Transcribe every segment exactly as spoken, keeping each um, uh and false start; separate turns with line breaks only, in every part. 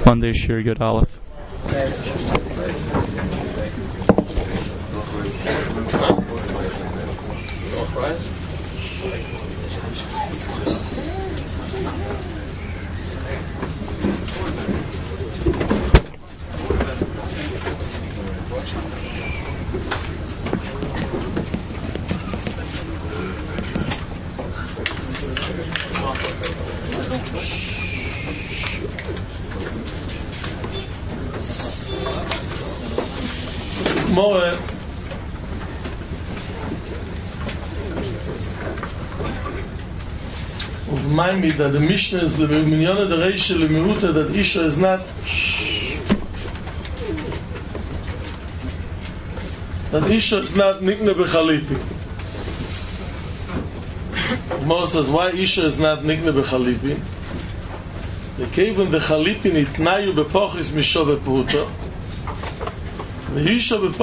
Monday Shir Yud Aleph.
More was my me that the Mishnah is the minyan the reish the miuta that Isha is not that Isha is not nikne bechalipi. More says why Isha is not nikne bechalipi. The keven the chalipi nitnayu bepochis mishove pruta. So the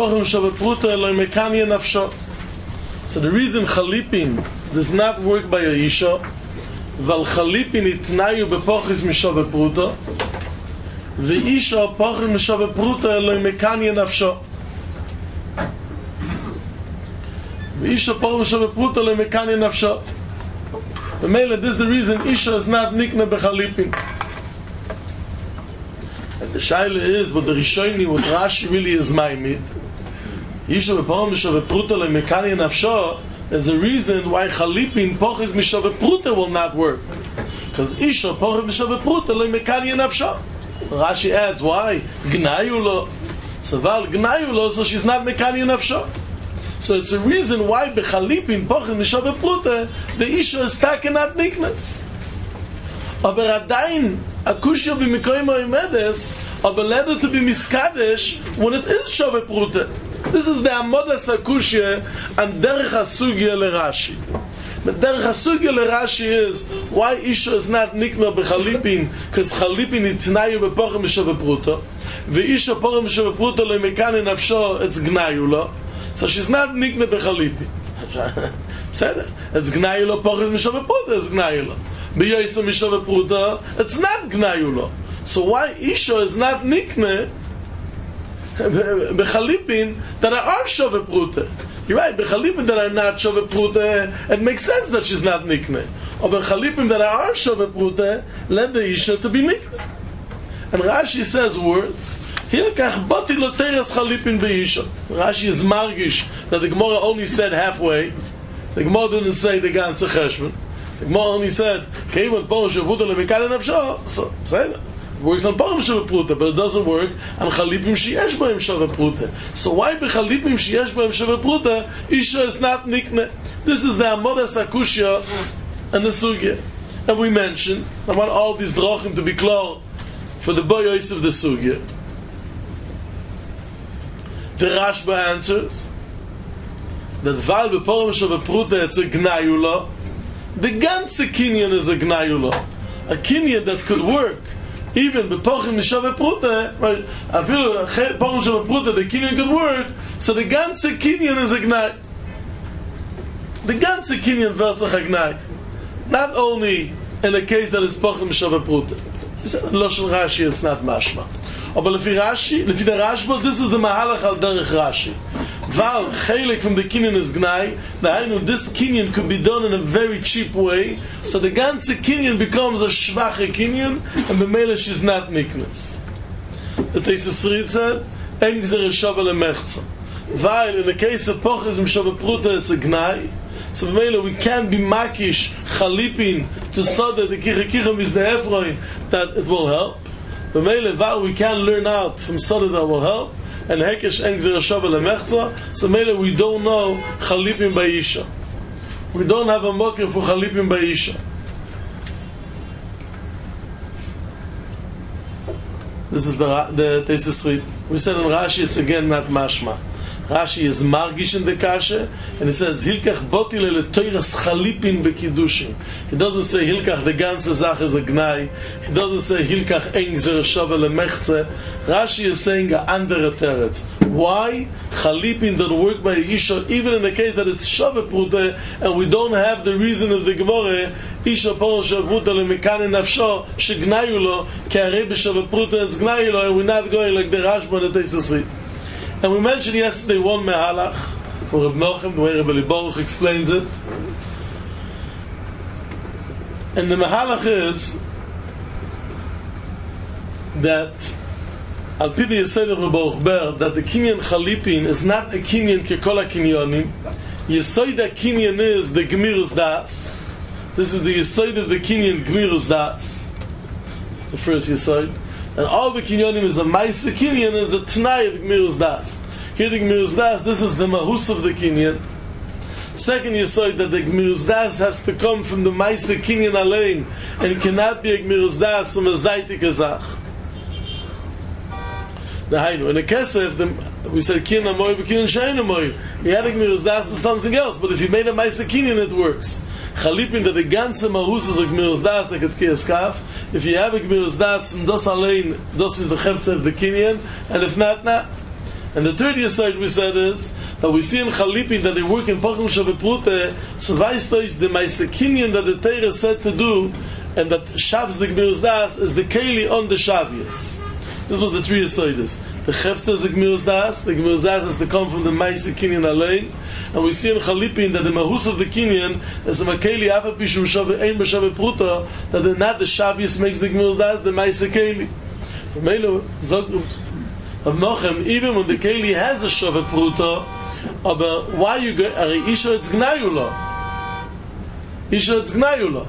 reason Chalipin does not work by a Isha, Val Chalipin itnayu bepochis mishove pruta, the Isha pochis mishove pruta eloi mekanya nafsho. The Isha pochis mishove pruta eloi mekanya nafsho. The mele, this is the reason Isha is not nikne bechalipin. The shaila is, but the Rishoni, what Rashi really is maimid, Isha v'pochim mishove pruta le'mekanya nafsho, there's a reason why Chalipin pochis mishove pruta will not work. Because Isha pochim mishove pruta le'mekanya nafsho. Rashi adds, why? Gnayu lo. Saval gnayu lo, so she's not mekanya nafsho. So it's a reason why b'Chalipin pochim mishove pruta, the Isha is taken at niknas. Aber adain, akushya b'mikoyim ha'omedes, aber leder to be miskadesh when it is shove pruta. This is the amodas akushya and derech hasugya l'Rashi. The derech hasugya l'Rashi is why Isha is not nikna b'chalipin, because chalipin itnayu b'pochim shove pruta, v'Isha pochim shove pruta le'mekani nafsho, it's gnayu lo. So she's not nikna b'chalipin. It's gnayu lo, pochim shove pruta, it's gnayu lo. B'yoysa mishove pruta, it's not gnayu lo. So why Isha is not nikne bechalipin that are shove pruta? You're right, bechalipin that are not shove pruta, it makes sense that she's not nikne. Or bechalipin that are shove pruta, let the Isha to be nikne. And Rashi says words. Hilkach bati lo teres chalipin be'isha. Rashi is margish that the Gemara only said halfway. The Gemara didn't say the ganze cheshbon. The Gemara only said keivan pochim shove pruta le'mekane nafsho. So say that. It works on pochim shove pruta, but it doesn't work on chalipim sheyesh b'hem shove pruta. So why b'chalipim sheyesh b'hem shove pruta Isha is not nikne? This is the amodas akushya and the sugya. And we mentioned, I want all these drachim to be clear for the boyos of the sugya. The Rashba answers that val b'pochim shove pruta it's a gnayula. The ganze kinyan is a gnayula, a kinyan that could work. Even b'pochim mishove pruta, right? Afilu pochim mishove pruta, the kinyan could work. So the ganze kinyan is a gnai. The ganze kinyan vertzach a gnai. Not only in a case that it's pochim mishove pruta. Loshen Rashi, it's not mashma. But lefi Rashi, lefi the Rashba, this is the mahalach al derech Rashi. Val chelik from the kinyan is gnai. Now, this kinyan could be done in a very cheap way, so the ganze kinyan becomes a shvache kinyan, and the mele she's not niknes. The Teisus Rid said, "En gzer shava lemechza." While in the case of pochis mishove pruta, it's a gnai. So the mele we can't be makish chalipin to soda the kicha kicha is the efroin that it will help. The mele while we can learn out from soda that will help. And hekesh en gzer shava lemechza. So mele we don't know chalipin by Isha. We don't have a mokir for chalipin by Isha. This is the the Teisus Rid. We said in Rashi it's again not mashma. Rashi is margish in the kasha, and he says hilkach botile le toiras chalipin bekidushin. He doesn't say hilkach the ganze zach is a gnai. He doesn't say hilkach en gzer shava lemechze. Rashi is saying a andere teretz. Why Chalipin don't work by Isha, even in the case that it's Shava Pruta, and we don't have the reason of the Gemara, Isha Porum Shava Pruta Lemekane Nafsho, Shegnayulo, Ke'arei B'Shava Pruta is Gnayulo, and we're not going like the Rashba and the Teisasri. And we mentioned yesterday one Mehalach, from Reb Nochem, the way Reb Eli Baruch explains it. And the Mehalach is that Al Pi the Yesod of Reb Baruch Ber, that the Kinyan Chalipin is not a Kinyan Kekol HaKinyonim. Yesod HaKinyan is the Gemirus Das. This is the Yesod of the Kinyan Gemirus Das. This is the first Yesod. And all the Kinyonim is a Maisa Kinyan, is a T'nai of Gemirus Das. Here the Gemirus Das, this is the Mahus of the Kinyan. Second Yesod, that the Gemirus Das has to come from the Maisa Kinyan Alein, and it cannot be a Gemirus Das from a Zaytik Azach. The Hainu. In the Kesef, the, we said Kinyan Amoy v'Kinyan Shein Amoy. He had a Gemirus Das to something else, but if you made a Maisa Kinyan, it works. Chalipin, that the ganze Mahus is a Gemirus Das, that could kiss Kaf. If you have a Gemirus Das from Das Alein, Das is the Chefze of the Kinyan, and if not, not. And the third Yesod we said is that we see in Chalipin that they work in Pachim Shava Pruta, so Vaisto is the Maisa Kinyan that the Torah said to do, and that Shavs the Gemirus Das is the Keli on the Shavias. This was the three Yesodas. The Chefza is the Gemirus Das, the Gemirus Das is to come from the Maisa Kinyan Alein, and we see in Chalipin that the Mahus of the Kinyan is a Makeli Afal Pishum Shava Ein B'Shava Pruta, that the, not the Shavias makes the Gemirus Das, the Maisa Keli. From Melo, Zog of Nochem, even when the Keli has a Shava Pruta, but why you go, Are Isha it's Gnayula. Isha it's Gnayula.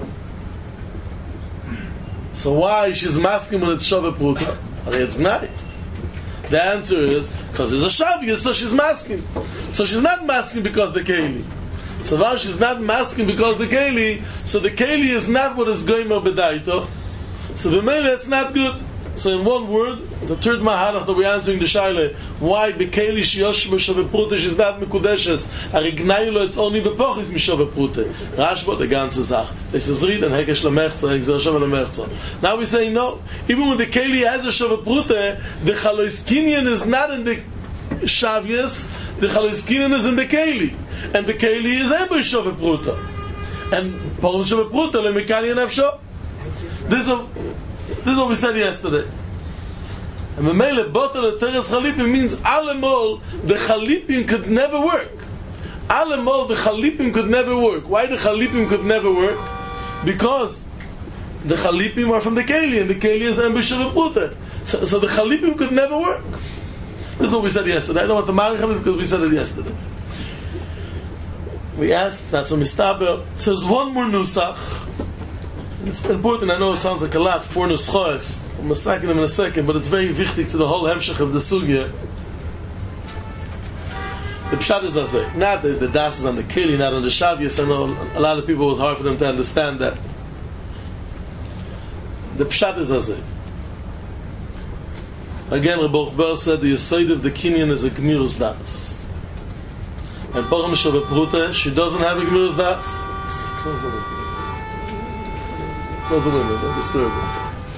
So why she's masking when it's Shava Pruta? Are it's Gnay? The answer is because it's a Shavias, so she's masking. So she's not masking because the Keli. So while she's not masking because the Keli, so the Keli is not what is going on Bedaito. So B'meila it's not good. So in one word, the third Mahalach that we're answering the Shaila, why Bekeli Shiyosh B'Shava Pruta is not Mekudeshes, Ari Gnayulo it's only Bepochis Mishava Pruta. Rashba the ganze Sach. This is read and Hekesh Lamechza, Hekzer Shava Lamechza. Now we say no. Even when the Keli has a Shava Pruta, the Chalois Kinyan is not in the Shavias, the Chalois Kinyan is in the Keli. And the Keli is Ebo Shava Pruta. And Porum Shava Pruta, Lemekani Nafsho. This is This is what we said yesterday. And Memele Botel Teres Chalipim means Alemol, the Chalipim could never work. Alemol, the Chalipim could never work. Why the Chalipim could never work? Because the Chalipim are from the Keli, and the Keli is Embishar Pruta. So, so the Chalipim could never work. This is what we said yesterday. I don't want to marry him because we said it yesterday. We asked, that's a mistaber. So there's one more nusach. It's important, I know it sounds like a lot, four nuschos. I'm going to second them in a second, but it's very wichtig to the whole hemshech of the sugya. The pshat is azay. Not the, the das is on the keli, not on the shavias. I know a lot of people, it's hard for them to understand that. The pshat is azay. Again, Reb Baruch Ber said the yesod of the kinyan is a gmirus das. And Pachim Shava Pruta, she doesn't have a gmirus das. Close the window. Close the window, don't disturb it.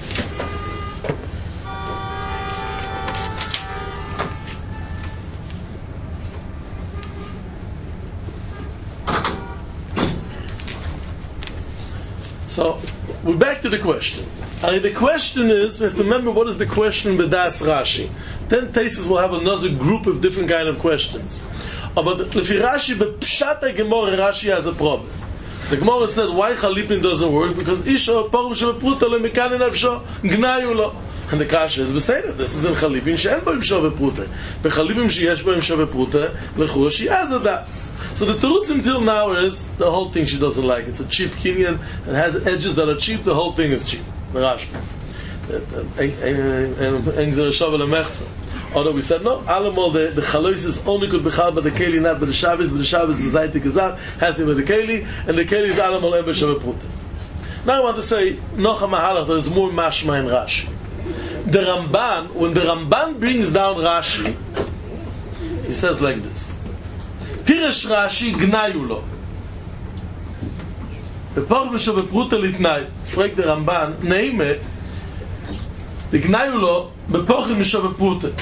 So, we're back to the question. Uh, the question is, we have to remember what is the question B'das Rashi. Then Taisus will have another group of different kind of questions. Uh, but Lefi Rashi, B'pshat HaGemorah, Rashi has a problem. The Gemara said, why Chalipin doesn't work? Because Isha, Porum Shava Pruta, Lemekani Nafsho, Gnayulo. And the Kasha is Beseda. This is in Chalipin, she'en boim Shava Pruta. B'Chalipin she'yesh boim Shava Pruta, Lechua she has a das. So the Terutz until now is, the whole thing she doesn't like. It's a cheap Kinyan, it has edges that are cheap, the whole thing is cheap. The Rashba. Engzer Shava Lemechza. Although we said no, Alamol the the Chalois is only could be chal by the Keli, not by the Shavis, but the Shavis is Zaytik Azat, has him with the Keli, and the Keli is Alamol Ember Shava Pruta. Now I want to say, Nocha Mahalach, there is more Mashma in Rashi. The Ramban, when the Ramban brings down Rashi, he says like this: Piresh Rashi Gnayulo. The Porum Shava Pruta Litnai. Frag the Ramban, Neime, the Gnayulo, Bepochim Shava Pruta.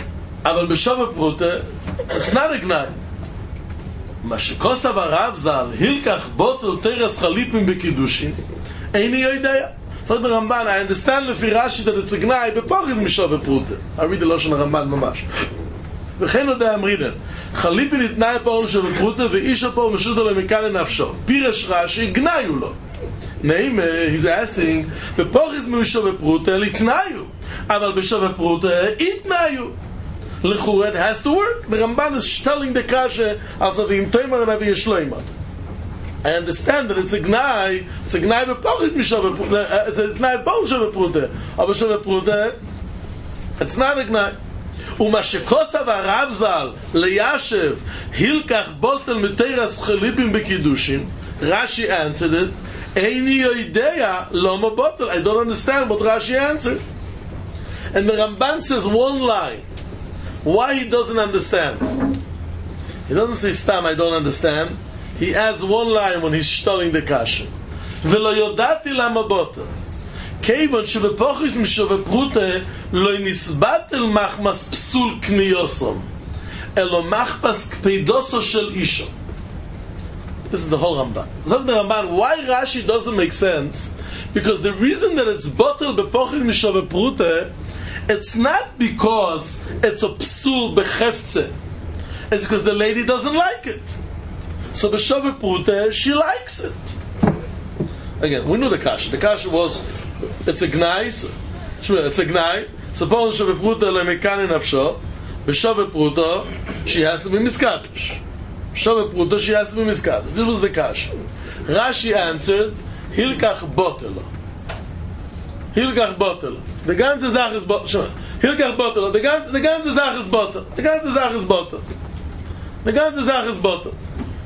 אבל בשווה פרוטה, it's not a gnai. מה שכוסף הרב ז"ל, הילקח בוטל תרס חליפים בקידושין, איני יודע. So the Ramban, I understand לפי רש"י that it's a gnai, בפוחז משווה פרוטה. I read the לשון הרמב"ן ממש. וכן יודע אמרינן, חליפין התנאי פורם שווה פרוטה, ואיש הפורם משוט עליהם מכאן לנפשו. פירש רש"י, גנאי הוא לו. נעים, he's asking, בפוחז משווה פרוטה, להתנאיו. אבל בשווה פרוטה, התנאיו. לכאורה, it has to work. The Ramban is telling the kasha, also v'im toimar and avi yeshloimar. I understand that it's a gnai, it's a gnai b'pochis mishove pruta, it's a gnai b'pom shove pruta, aber shove pruta, it's not a gnai. Uma shekosav harav zal leyashev hilkach botel miteras chalipim b'kiddushin, Rashi answered it, Eini yoidea loma botel. I don't understand what Rashi answered. And the Ramban says one line. Why he doesn't understand? He doesn't say stam, I don't understand. He adds one line when he's studying the kasha. V'lo yodati lama botel. Keivon shebepochis mishove prute lo nisbatel machmas psul kniyosom elo machmas kpeidoso shel isha. This is the whole Ramban. Zog the Ramban, why Rashi doesn't make sense? Because the reason that it's botel bepochis mishove prute, it's not because it's a psul bechefze. It's because the lady doesn't like it. So b'shove prute, she likes it. Again, we knew the kasha. The kasha was, it's a gnai, it's a gnai. Suppose b'shove prute le'mekani nafsho, b'shove prute, she has to be miskadosh. B'shove prute, she has to be miskadosh. This was the kasha. Rashi answered, hilkach botel. Hilkach botel. The ganze Sache is botel. Hilkach botel. The ganze, the ganze Sache is botel. The ganze Sache is botel. The ganze Sache is botel.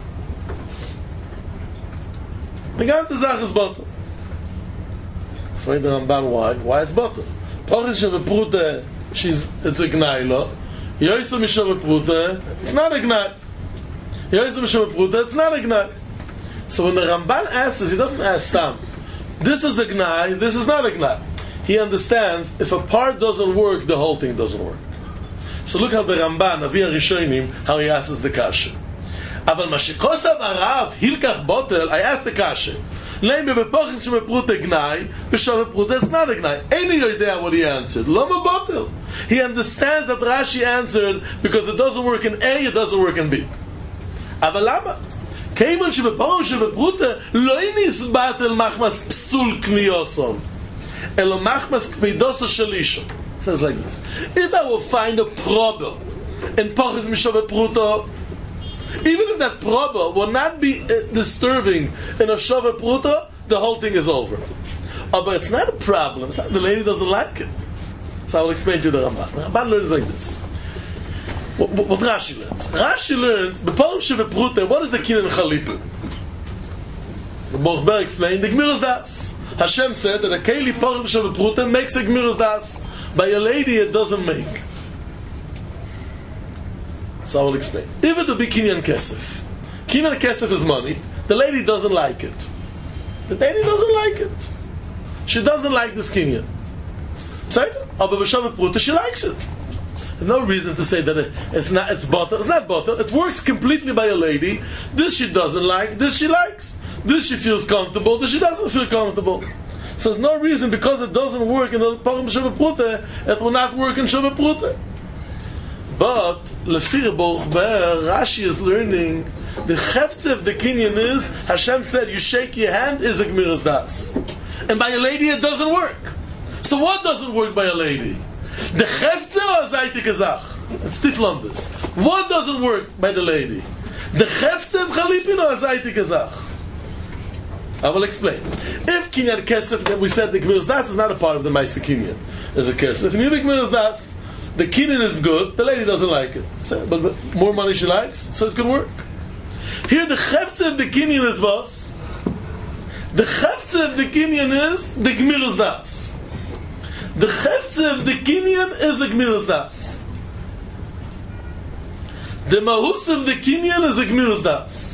The ganze Sache is botel. Find the Ramban why? Why it's botel? Pochish of a prute, she's, it's a gnai lo. Yoysa mishov a prute, it's not a gnai. Yoysa mishov a prute, it's not a gnai. So when the Ramban asks this, he doesn't ask Stam. This is a gnai, this is not a gnai. He understands if a part doesn't work, the whole thing doesn't work. So look how the Ramban, Avi HaRishonim, how he asks the kasha. Aval mashikosav arav hilkach botel, I asked the kasha. Leime bepochis sheme prute gnai, b'shove prute, it's not a gnai. Any idea what he answered? Loma botel. He understands that Rashi answered because it doesn't work in A, it doesn't work in B. Aval lama? Keivon shebepochim sheme prute, lo nisbat el machmas psul kniyosom. Elo machmas kpeidoso shel isha. Says like this. If I will find a problem in Pochis Mishove Pruto, even if that problem will not be uh, disturbing in a Shove Pruto, the whole thing is over. Oh, but it's not a problem. It's not, the lady doesn't like it. So I will explain to you the Ramban. The Ramban learns like this. What, what, what Rashi learns? Rashi learns, B'Pochim Shove Pruto, what is the Kinyan Chalipa? The Bochber explained, the Gmiras Das. Hashem said that a Keli Pochim Shove Pruto makes a Gmiras Das. By a lady it doesn't make. So I will explain. If it would be Kinyan Kesef, Kinyan Kesef is money, the lady doesn't like it. The lady doesn't like it. She doesn't like this Kinyan. So, aber b'shavet pruta, she likes it. There's no reason to say that it's not, it's butter. It's not butter. It works completely by a lady. This she doesn't like, this she likes. This she feels comfortable, this she doesn't feel comfortable. So there's no reason, because it doesn't work in the Pochim Shove Prute, it will not work in Shove Prute. But Lefir Bochber, Rashi is learning the Cheftze of the Kinyan is, Hashem said, you shake your hand is a Gmiras Das. And by a lady it doesn't work. So what doesn't work by a lady? The Cheftze or Zaytik Azach? It's Tiflon this. What doesn't work by the lady? The Cheftze of Chalipin or Zaytik Azach? I will explain. If Kinyan Kesef, that we said the Gmiras Das is not a part of the Maisa Kinyan, is a Kesef. And you have Gmiras Das, the Kinyan is good, the lady doesn't like it. So, but, but more money she likes, so it can work. Here the Cheftze of the Kinyan is was. The Cheftze of the Kinyan is the Gmiras Das. The Cheftze of the Kinyan is the Gmiras Das. The Mahus of the Kinyan is the Gmiras Das.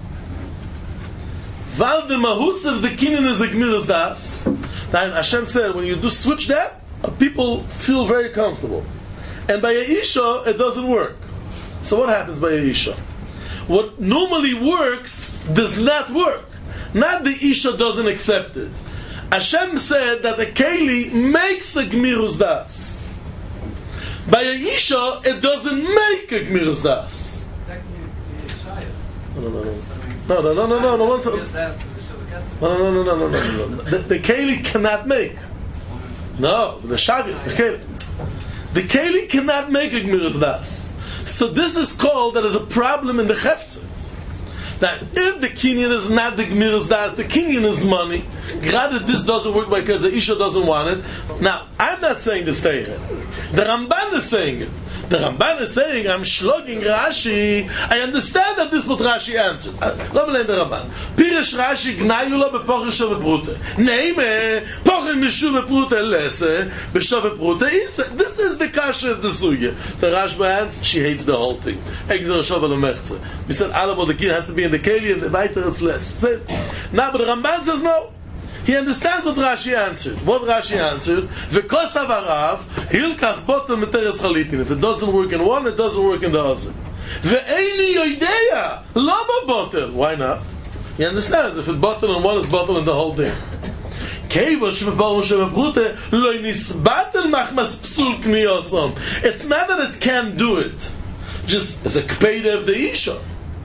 While the mahus of the kinyan is a gmiras das, then Hashem said, when you do switch that, people feel very comfortable. And by a Isha, it doesn't work. So what happens by a Isha? What normally works does not work. Not the Isha doesn't accept it. Hashem said that a Keli makes a Gmirus Das. By a Isha, it doesn't make a Gmirus Das. No, no, no. No, no, no, no, no, no, no, no, no, no, no, no. The, the Keli cannot make. No, the Shavis, the Keli. The Keli cannot make a Gmirus Das. So this is called that is a problem in the Hefzer. That if the Kinyan is not the Gmirus Das, the Kinyan is money. Granted, this doesn't work because the Isha doesn't want it. Now, I'm not saying this Teire. The Ramban is saying it. The Ramban is saying, I'm shlogging Rashi. I understand that this is what Rashi answered. Let me learn the Ramban. Pirish Rashi gnayula bepocher shove prute. Neime, pocher mishuve prute lese, beshove prute ise. This is the kasha of the sugya. The Rashba answers, she hates the whole thing. Exer shove lemechze. We said, Alamo, the king has to be in the keli, and the weiter is less. Now, but the Ramban says no. He understands what Rashi answered. What Rashi answered, V'kos avarav, hilkach botel meteres chalipin. If it doesn't work in one, it doesn't work in the other. Ve'eini yoideya, lama botel. Why not? He understands. If it's botel in one, it's botel in the whole thing. It's not that it can't do it. Just as a kpeide of the Isha.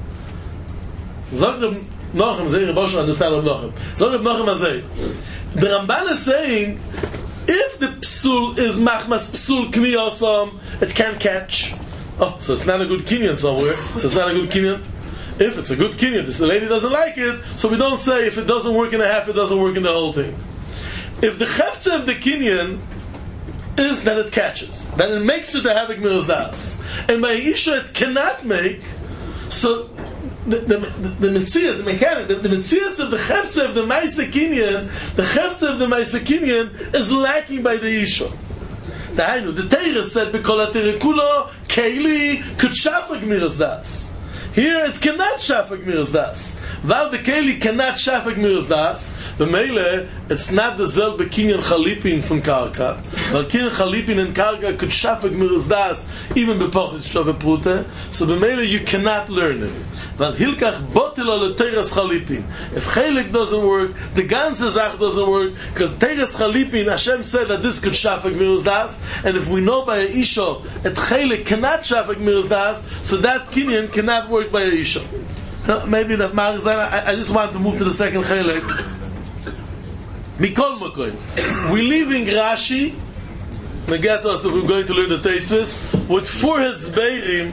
Nochem, Zeh Rebosha understand of Nochem. So Reb Nochem Azeh. The Ramban is saying, if the psul is machmas psul kmiyosam, it can't catch. Oh, so it's not a good kinyan somewhere. So it's not a good kinyan. If it's a good kinyan, this the lady doesn't like it, so we don't say if it doesn't work in a half, it doesn't work in the whole thing. If the chefza of the kinyan is that it catches, then it makes it to have a gmiras das, and by Isha it cannot make, so the the the mitzvah, the mechanic, the, the mitzvah of the chefza of the Maisa Kinyan, the chefza of the Maisa Kinyan is lacking by the Isha. The Hainu, the Teira said, "B'kol haterekulo keli could shafak gmiras das." Here it cannot shafak gmiras das. While the keli cannot shafak gmiras das, the meile it's not the zel bekinyan chalipin from karka. While kinyan chalipin and karka could shafak gmiras das even bepochis shove prute. So the meile you cannot learn it. Weil hilkach botel ole teres chalipin. If chelik doesn't work, the ganze zach doesn't work, because teres chalipin, Hashem said that this could shafak gmiras das, and if we know by a isha that chelik cannot shafak gmiras das, so that kinyan cannot work by a isha. Maybe that I, I just want to move to the second chelik. Mikol Makoim. We're leaving Rashi. We get us that we're going to learn the Teisvis with four Hezbeirim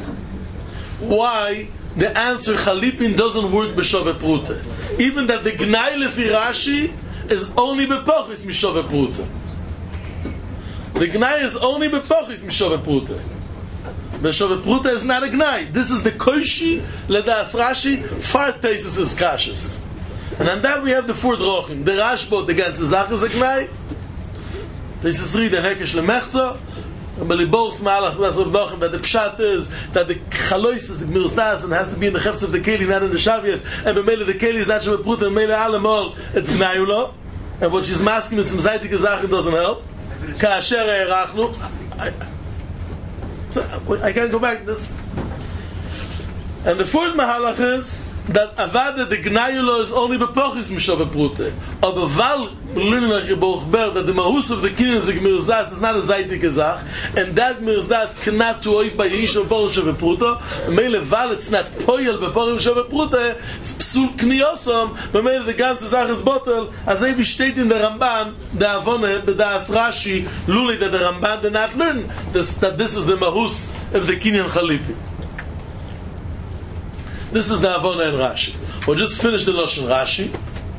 why the answer Chalipin doesn't work b'Shove Prute. Even that the Gnai Lefi Rashi is only b'Pochis Mishove Prute. The Gnai is only b'Pochis Mishove Prute. B'Shove Prute is not a Gnai. This is the Koishi Ledas Rashi. Far Teisvis is Kashis. And on that we have the four drochim. The Rashbo, the ganze Zach is a Gnai. This is read and Hekesh Lemechza. And Beliboch's Malach, that's what drochim, that the Pshat is, that the Chalois is the Gmiras Das, and has to be in the Chefs of the Keli, not in the Shavias. And B'Mele the Keli is not Shabbat Prut, and B'Mele Alamol, it's Gnayulo. And what she's masking is from Zaytik Zach, doesn't help. Ka'asher Erachnu. I can't go back to this. And the fourth Mahalach is, that avada the gnayulo is only bepochis mishove prute. Aber val lunach gebochber that the mahus of the kinyan is gmiras das is not a zaytik gezach, and that gmiras das cannot to oif by yisho bepochis mishove prute. Mele val it's not poyel bepochis mishove prute. It's psul kniyosam. But mele the ganze zach is bottle. As they steht in the Ramban, the avone bedas Rashi luli that the Ramban did not learn this, that this is the mahus of the kinyan chalipi. This is the Avona and Rashi. We'll just finish the Lashon Rashi.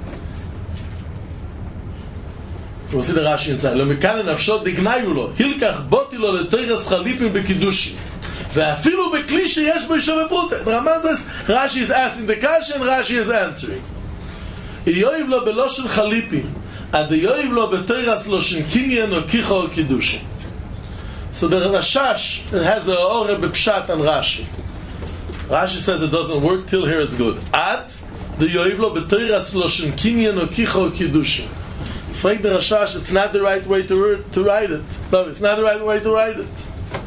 We'll see the Rashi inside. Lo mekane nafshot dignayu lo. Hilkach boti lo leteiras chalipim bekidushi. Ve'afilu bekli sheyesh bo yishove prute. The Ramban says, Rashi is asking the kasha and Rashi is answering. Iyoiv lo beloshen chalipim. Ad iyoiv lo beteiras loshen kinyan o kicha o kidushi. So the Rashash has a ore bepshat on Rashi. Rashi says it doesn't work till here it's good. Ad the yoivlo b'toiras loshen kinyan o kicho kiddushin. Frag the Rashash, it's not the right way to to write it. No, it's not the right way to write it.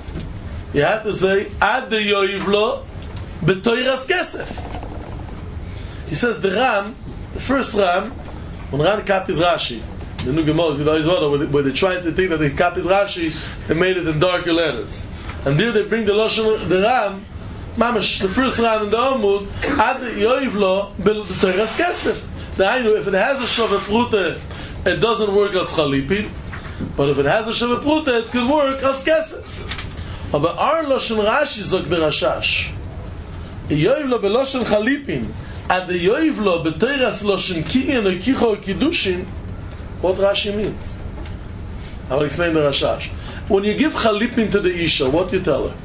You have to say ad de yoivlo b'toiras kesef. He says the Ran, the first Ran, when Ran copies Rashi, the new Gemara, you know, is where they, where they tried to think that they copies Rashi, they made it in darker letters. And there they bring the Lashon, the Ran, Mamash, the first Ran in the Amud, ad de yoivlo b'toiras kesef. So I know if it has a Shava Prute, it doesn't work as Chalipin, but if it has a Shava Prute, it could work as Kesef. But our Lashon Rashi zok the Rashash. Yoivlo b'Lashon Chalipin, ad yoivlo b'Teiras Lashon Kinyan or Kicho or Kiddushin, what Rashi means. I will explain the Rashash. When you give Chalipin to the Isha, what do you tell her?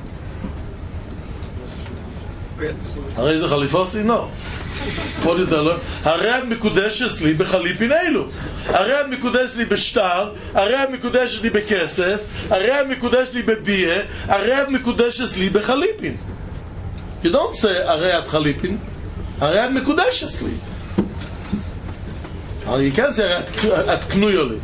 Are is a Chalifosi? No. What do you tell her? הרי את מקודשת לי בחליפין אלו. הרי את מקודשת לי בשטר, הרי את מקודשת לי בכסף, הרי את מקודשת לי בבייה, הרי את מקודשת לי בחליפין. You don't say הרי את חליפין, הרי את מקודשת לי. You can't say הרי את קנויה לי.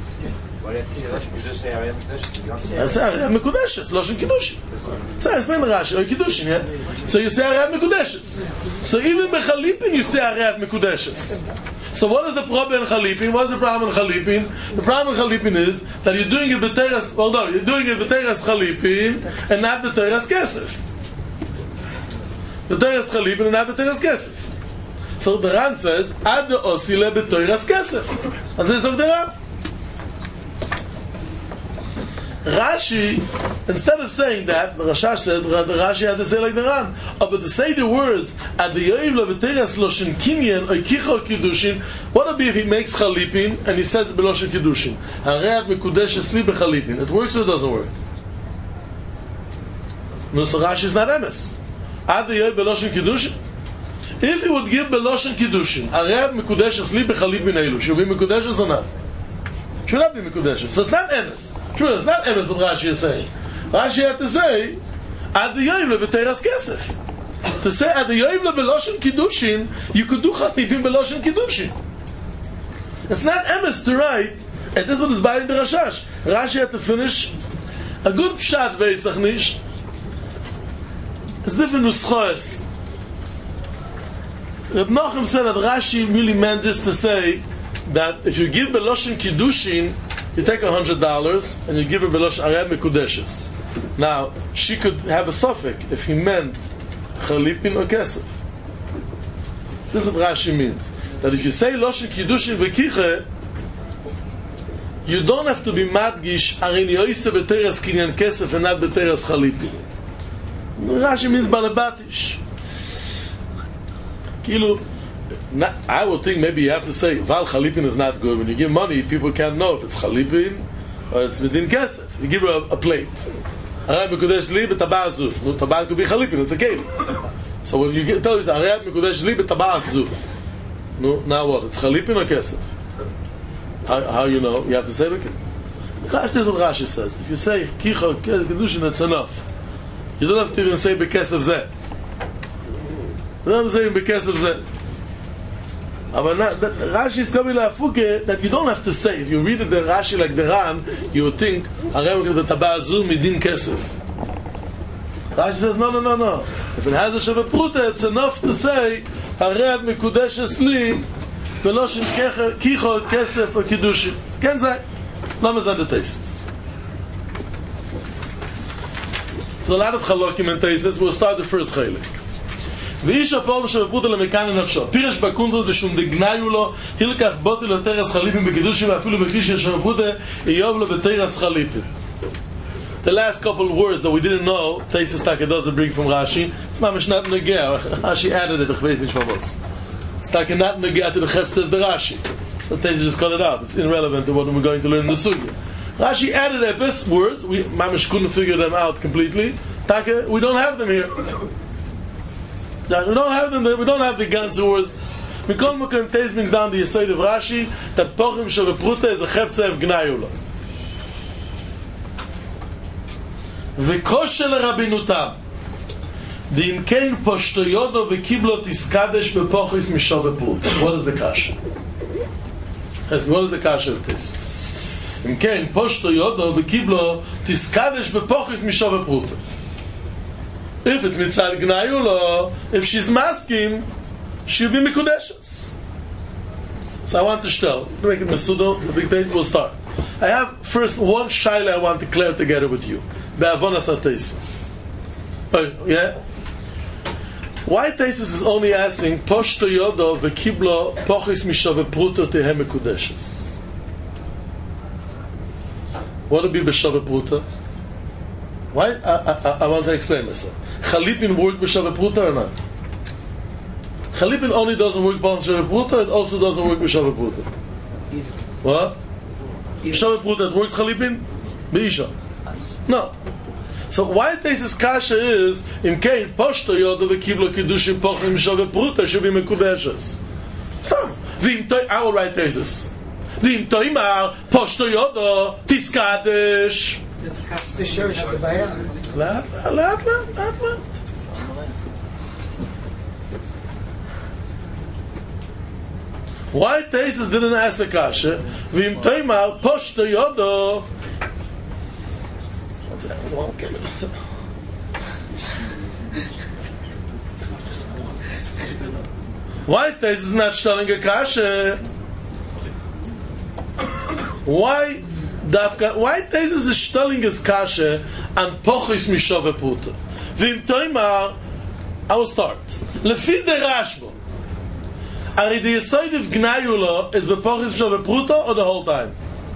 I say הרי את מקודשת, לא של קידושין. So it's been Rashi or Kiddushin, yeah? So you say Areat Mekudeshes. So even Bechalipin you say Areat Mekudeshes. So what is the problem in Chalipin? What is the problem in Chalipin? The problem in Chalipin is that you're doing it B'teras, well no, you're doing it B'teras Chalipin and not B'teras Kesef. B'teras Chalipin and not B'teras Kesef. So the Ran says, Ad the Osile B'teras Kesef. As is of the Ran. Rashi, instead of saying that, the Rashash said, the Rashi had to say like the Ran. Oh, but to say the words, at the Yoivlo B'teras Loshen Kinyan, or Kicho Kiddushin, what would be if he makes Chalipin, and he says B'loshen Kiddushin? Hareat Mekudesh Esli B'Chalipin. It works or it doesn't work? No, so Rashi is not emes. At the Yoiv B'loshen Kiddushin? If he would give B'loshen Kiddushin, Hareat Mekudesh Esli B'Chalipin Eilu, should be Mekudeshes or not? Should not be Mekudeshes. So it's not emes. True, it's not emes what Rashi is saying. Rashi had to say, Ad yoivle b'teras kesef. To say Ad yoivle b'loshen kiddushin, you could do Chalipin b'loshen kiddushin. It's not emes to write, and this is what is buying the Rashash. Rashi had to finish a good pshat veisach nish. It's different nuschos. Reb Nachum said that Rashi really meant just to say that if you give b'loshen kiddushin, you take a hundred dollars and you give her Belosh Areat Mekudeshes. Now, she could have a suffix if he meant Chalipin or Kesef. This is what Rashi means. That if you say Loshen Kiddushin V'kiche, you don't have to be madgish Arin Yoise B'teras Kinyan Kesef and not B'teras Chalipin. Rashi means Balabatish. Kilu, Not, I would think maybe you have to say Val Chalipin is not good. When you give money, people can't know if it's Chalipin or it's within Kesef. You give her a, a plate. Areat Mekudesh li b'tabazu. No, tabaz could be Chalipin. It's a keli. So when you get, tell you Areat Mekudesh li b'tabazu. No, now what? It's Chalipin or Kesef? How, how you know? You have to say it. This is what Rashi says. If you say Kicha Kedushin, that's enough. You don't have to even say B'Kesef Zeh. You don't have to say B'Kesef Zeh. But not, that, Rashi is coming to Afuke that you don't have to say. If you read it, the Rashi like the Ran, you would think Rashi says no, no, no, no. If it has a Sheva Pruta, it's enough to say Hareat Mekudesh Esli Veloshin Kicho Kesef or Kiddushin. Ken say Lama Zad the Tesis. There's a lot of Chalokim and Tesis. We'll start the first Chalik. ואיש הפועל שבפרוטה למכאן לנפשו פירש בקונטרס בשום דגניו לו הילקח בוטי לו תרס חליפים בקידושים ואפילו בכלי של שבפרוטה איוב לו בתרס חליפים. The last couple of words that we didn't know Teisus Taka doesn't bring from Rashi. It's mamish not negea. Rashi added it. It's Taka not negea to the chefts of the Rashi. So Teisus just cut it out. It's irrelevant to what we're going to learn in the Sugya. Rashi added epis words. We mamish couldn't figure them out completely. Taka, we don't have them here. We don't have them. We don't have the ganze words. We call Mukam Teis brings down the Yesod of Rashi that Pochim Shavapruta is a chefza of Gnayula. וקושל רבינותם דאם כן פושטו יודו וקיבלו תסקדש בפוחס משווה פרוטה. What is the kasha? What is the kasha of Tesis? אם כן פושטו יודו וקיבלו תסקדש בפוחס משווה פרוטה. If it's mitzad gnayulo, if she's masking, she'll be mikudeshes. So I want to tell, to make it mesudel, it's a big taste, we'll start. I have first one shaila I want to clear together with you. Be'avonas ha-teisvus. Oh, yeah? Why Teisvus is only asking, Poshto yodo v'kiblo pochis misha v'pruto tehem mikudeshes? What would be b'sha v'pruto? Why? I, I, I want to explain myself. Chalipin work b'sha v'pruto or not? Chalipin only doesn't work b'sha v'pruto, it also doesn't work b'sha v'pruto. What? B'sha v'pruto, it works Chalipin? B'isha. No. So why Teisvus kasha is im kein poshto yodo v'kivlo kiddushim pochim misha v'pruto should be mekudeshes. Stop. V'im toy, I will write Teisvus. V'im toimar poshto yodo tiskadesh. לאט, לאט, לאט, לאט, לאט. Why Teisvus didn't ask a kasha? V'im toimar poshto yodo. Why Teisvus is not telling a kasha? Why Dafka? Why Teisvus is telling his kasha and pochis misha v'pruto? V'im toimar, I will start. Lefi the Rashba, are the yesod of gnayulo is bepochis misha v'pruto or the whole time?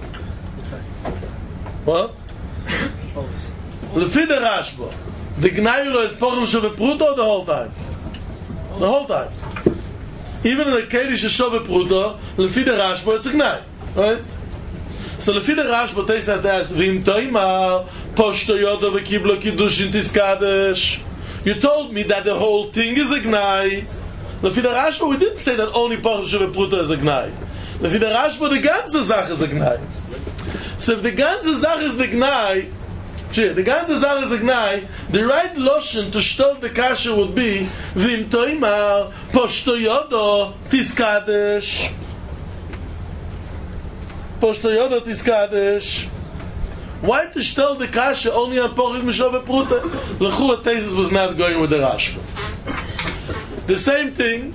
What? Lefi the Rashba, the gnayulo is pochis misha v'pruto the whole time? The whole time. Even in a kedish shove pruto, lefi the Rashba, it's a gnay, right? So lefi the Rashba, Teisvus that asks, v'im toimar poshto yodo v'kiblo kiddushin tiskadesh. You told me that the whole thing is a gnay. Lefi the Rashba, we didn't say that only pochis shove pruto is a gnay. Lefi the Rashba, the ganze Sache is a gnay. So if the ganze Sache is the gnay, the ganze Sache is a gnay, the right lotion to stell the kasha would be v'im toimar poshto yodo tiskadesh. Poshto yodo tiskadesh. Why to stell the kasha only on pochis misha v'pruto? L'chura Teisvus was not going with the Rashba. The same thing,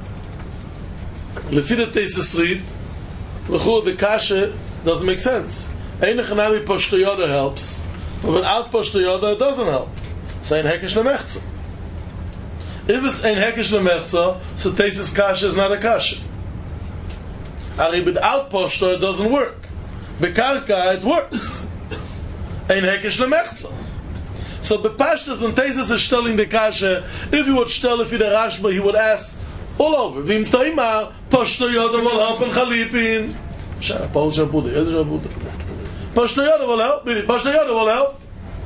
lefi the Teisvus read, l'chura the kasha doesn't make sense. Ein echanami poshto yodo helps, but without poshto yodo it doesn't help. So ein hekesh lemechza. If it's ein hekesh lemechza, so Teisvus kasha is not a kasha. Ari without poshto it doesn't work. Bekarka it works. Ein hekesh lemechza. So bepashtas when Teisvus is telling the kasha, if he would tell if he the Rashba, he would ask all over. V'im toimar poshto yodo will help in chalipin. Shara poshto yodo, yodo yodo. Poshto yodo will help. Poshto yodo will help.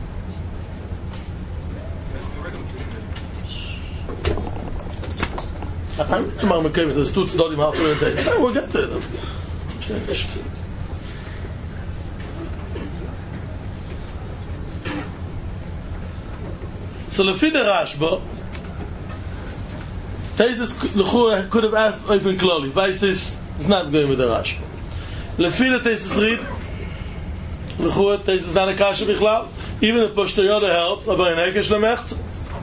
I'm not going to make this two study half a day. So we'll get there. So lefi the Rashba, Teisvus could have asked Oifen Kloli. Weiss is not going with the Rashba. Lefi the Teisvus read, l'chura Teisvus is not a kasha bichlal. Even if poshto yodo helps, aber ein hekesh lemechza.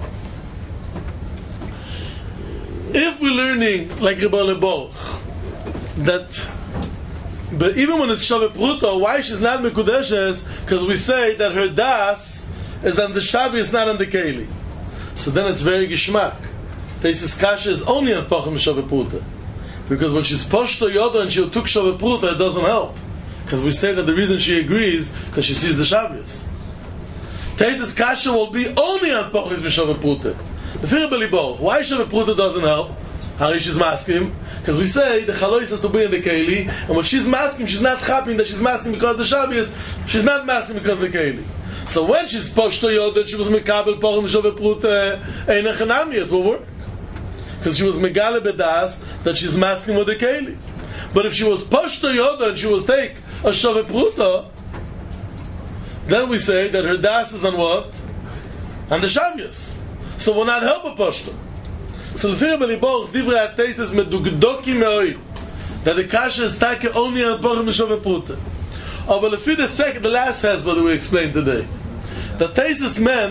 If we're learning like Rebbe Leborch that, but even when it's Shaveh Pruto, why she's not Mekudeshes? Because we say that her das is on the Shavi, not on the Keli. So then it's very Gishmak. Teisvus kasha is only on Pochim Shaveh Pruto, because when she's Poshto Yodo and she took Shaveh Pruto, it doesn't help. Because we say that the reason she agrees because she sees the Shabbos. Teisvus kasha will be only on Pochim Shaveh Pruto. Why Shaveh Pruto doesn't help? Harish is masking because we say the chalois has to be in the keli, and when she's masking, she's not happy that she's masking because the Shabbos. She's not masking because the keli. So when she's poshto yodo, she was mekabel pochim Shaveh Pruto ein echanami, it will work because she was megale bedas that she's masking with the keli. But if she was poshto yodo and she was take a Shaveh Pruto, then we say that her das is on what? On the Shabbos. So will not help a poshto. So lefir beliboch divrei Teisvus medugdoki meoi that the kasha is take only on pochim Shaveh Pruto. But lefir the second, the last hezbollah that we explained today, the Teisvus meant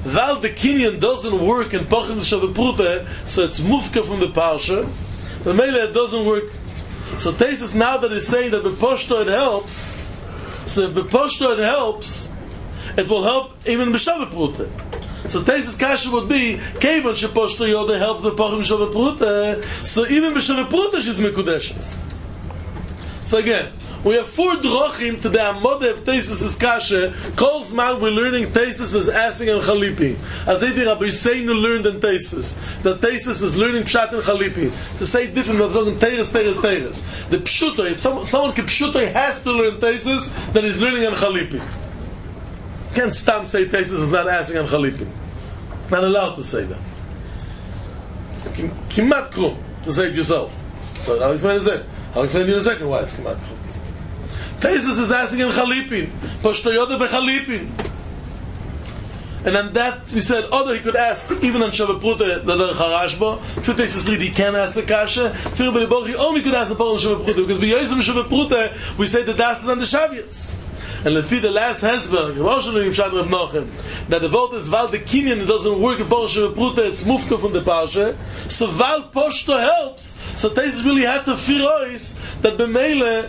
While the kinyan doesn't work in Pochim Shavapruta, so it's mufka from the Parsha, the Mele it doesn't work. So Taisus now that is saying that the Poshto it helps, so the Poshto it helps, it will help even B'Shavapruta. So Taisus Kasha would be, Kevan Sheposhto Yoda helps the Pochim Shavapruta, so even B'Shavapruta she's Mekudeshes. So again, we have four drochim to the Amode of Taisus' Kasha. Calls man we're learning Taisus is asking and Chalipin. As they did Rabbi Yisrael learned in Taisus. That Taisus is learning Pshat and Chalipin. To say different, we're talking Teres, Teres, Teres. The Pshuto, if some, someone can Pshuto has to learn Taisus, then he's learning and Chalipin. Can't stand say Taisus is not asking and Chalipin. Not allowed to say that. It's kimat krum to say it yourself. But I'll explain it. I'll explain to you in a second why it's kimat krum. Taisus is asking in Chalipin. Poshtoyoda bechalipin. And on that, we said, although he could ask, even on Shavapruta, the Charashbo, for Taisus Reed, he can ask a Kasha. For B'Liboch, he only could ask the Poland Shavapruta, because B'Yoyzim Shavapruta, we say the Das is on the Shavias. And Lefi, the last Hezberg, that the vote is Val the Kinyan, it doesn't work in Poland Shavapruta, it's Mufka from the Parsha. So Val Poshto helps. So Taisus really had to fear us that B'Meile,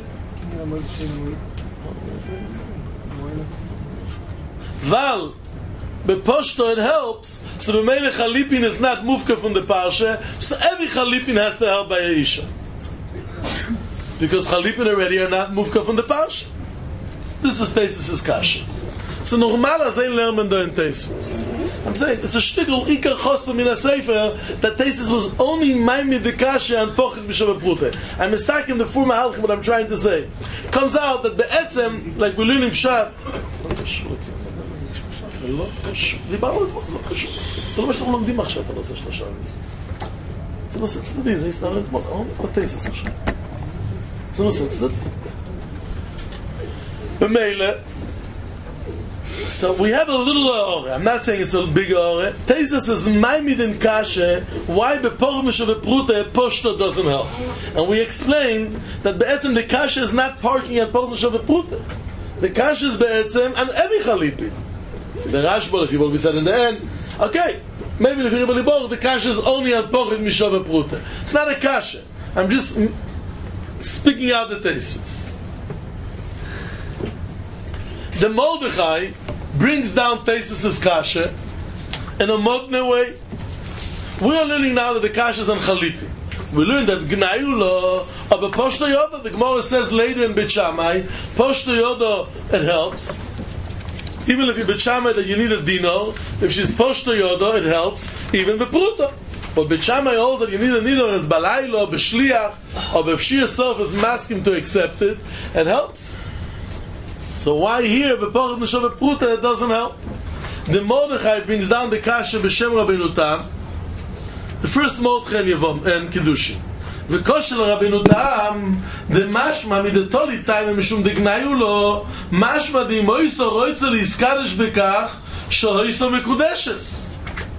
Val, Beposhto it helps, so B'Meile Chalipin is not Mufka from the Parsha, so every Chalipin has to help by a Isha. Because Chalipin already are not Mufka from the Parsha. This is Taisus' Kasha. So normal as ein lernen da in Taisus. I'm saying, it's a shtickle ikar chosam in a sefer that Taisus was only maimid the Kasha and Pochis B'Shavapruta. I'm mistaken the four mahalchim what I'm trying to say. Comes out that the etzem, like we're learning Pshat, דיברנו את זה, זה לא קשור. זה לא מה שאנחנו לומדים עכשיו את הנושא של השעה. זה נושא צדדי, זה הסתער את מות, אני לא תייסס עכשיו. זה נושא צדדי. במילא, so we have a little ore. I'm not saying it's a big ore. Taisus is maimid in kasha. Why the Pochim Shavapruta Poshto doesn't help? And we explain that be'etzem the kasha is not parking at Pochim Shavapruta. The kasha is be'etzem and every Chalipin. The Rashba, if you will be said in the end, okay, maybe if you're able the kasha is only on Pochim Shavapruta. It's not a kasha. I'm just speaking out the Taisus. The Mordechai brings down Taisus' kasha in a modern way. We are learning now that the kasha is on Chalipin. We learned that Gnayula of a Poshto Yoda, the Gemara says later in Beit Shammai, Poshto Yoda, it helps. Even if you're Beit Shammai that you need a dino, if she's Poshto Yoda, it helps, even Bepruta. But Beit Shammai holds that you need a dino as Balaylo, Beshliach, or Befshi yourself is masking to accept it, it helps. So why here, B'Pochim Shavapruta, it doesn't help? The Mordechai brings down the kasha B'Shem Rabbeinu Tam, the first Mordechai and Yavom, and Kedushin. V'koshel Rabbeinu Tam, the mashma midetoli time mishum dignayu lo, mashma di moiso roitzel iskadesh bekach, shohoiso mekudeshes.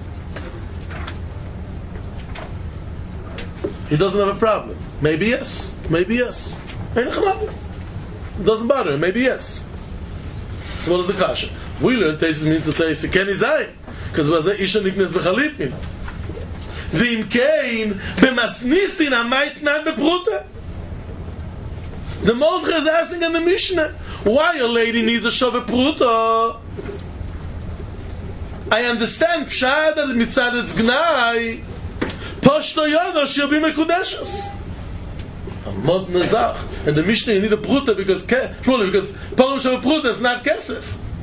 He doesn't have a problem. Maybe yes, maybe yes. It doesn't bother, maybe yes. So what is the kasha? We learned Taisus means to say Sekeni Zayin, because was a Isha Niknes Bechalipin. V'im kein b'masnisin amayt nan bepruta. The Mordechai is asking in the Mishnah, why a lady needs a Shavapruta? I understand Pshad that mitzad it's Gnai, Poshto Yoda she'll be Mekudeshes. Mod Nezach. And the Mishnah you need a Pruta because surely because Pochim Shavapruta is not Kesef.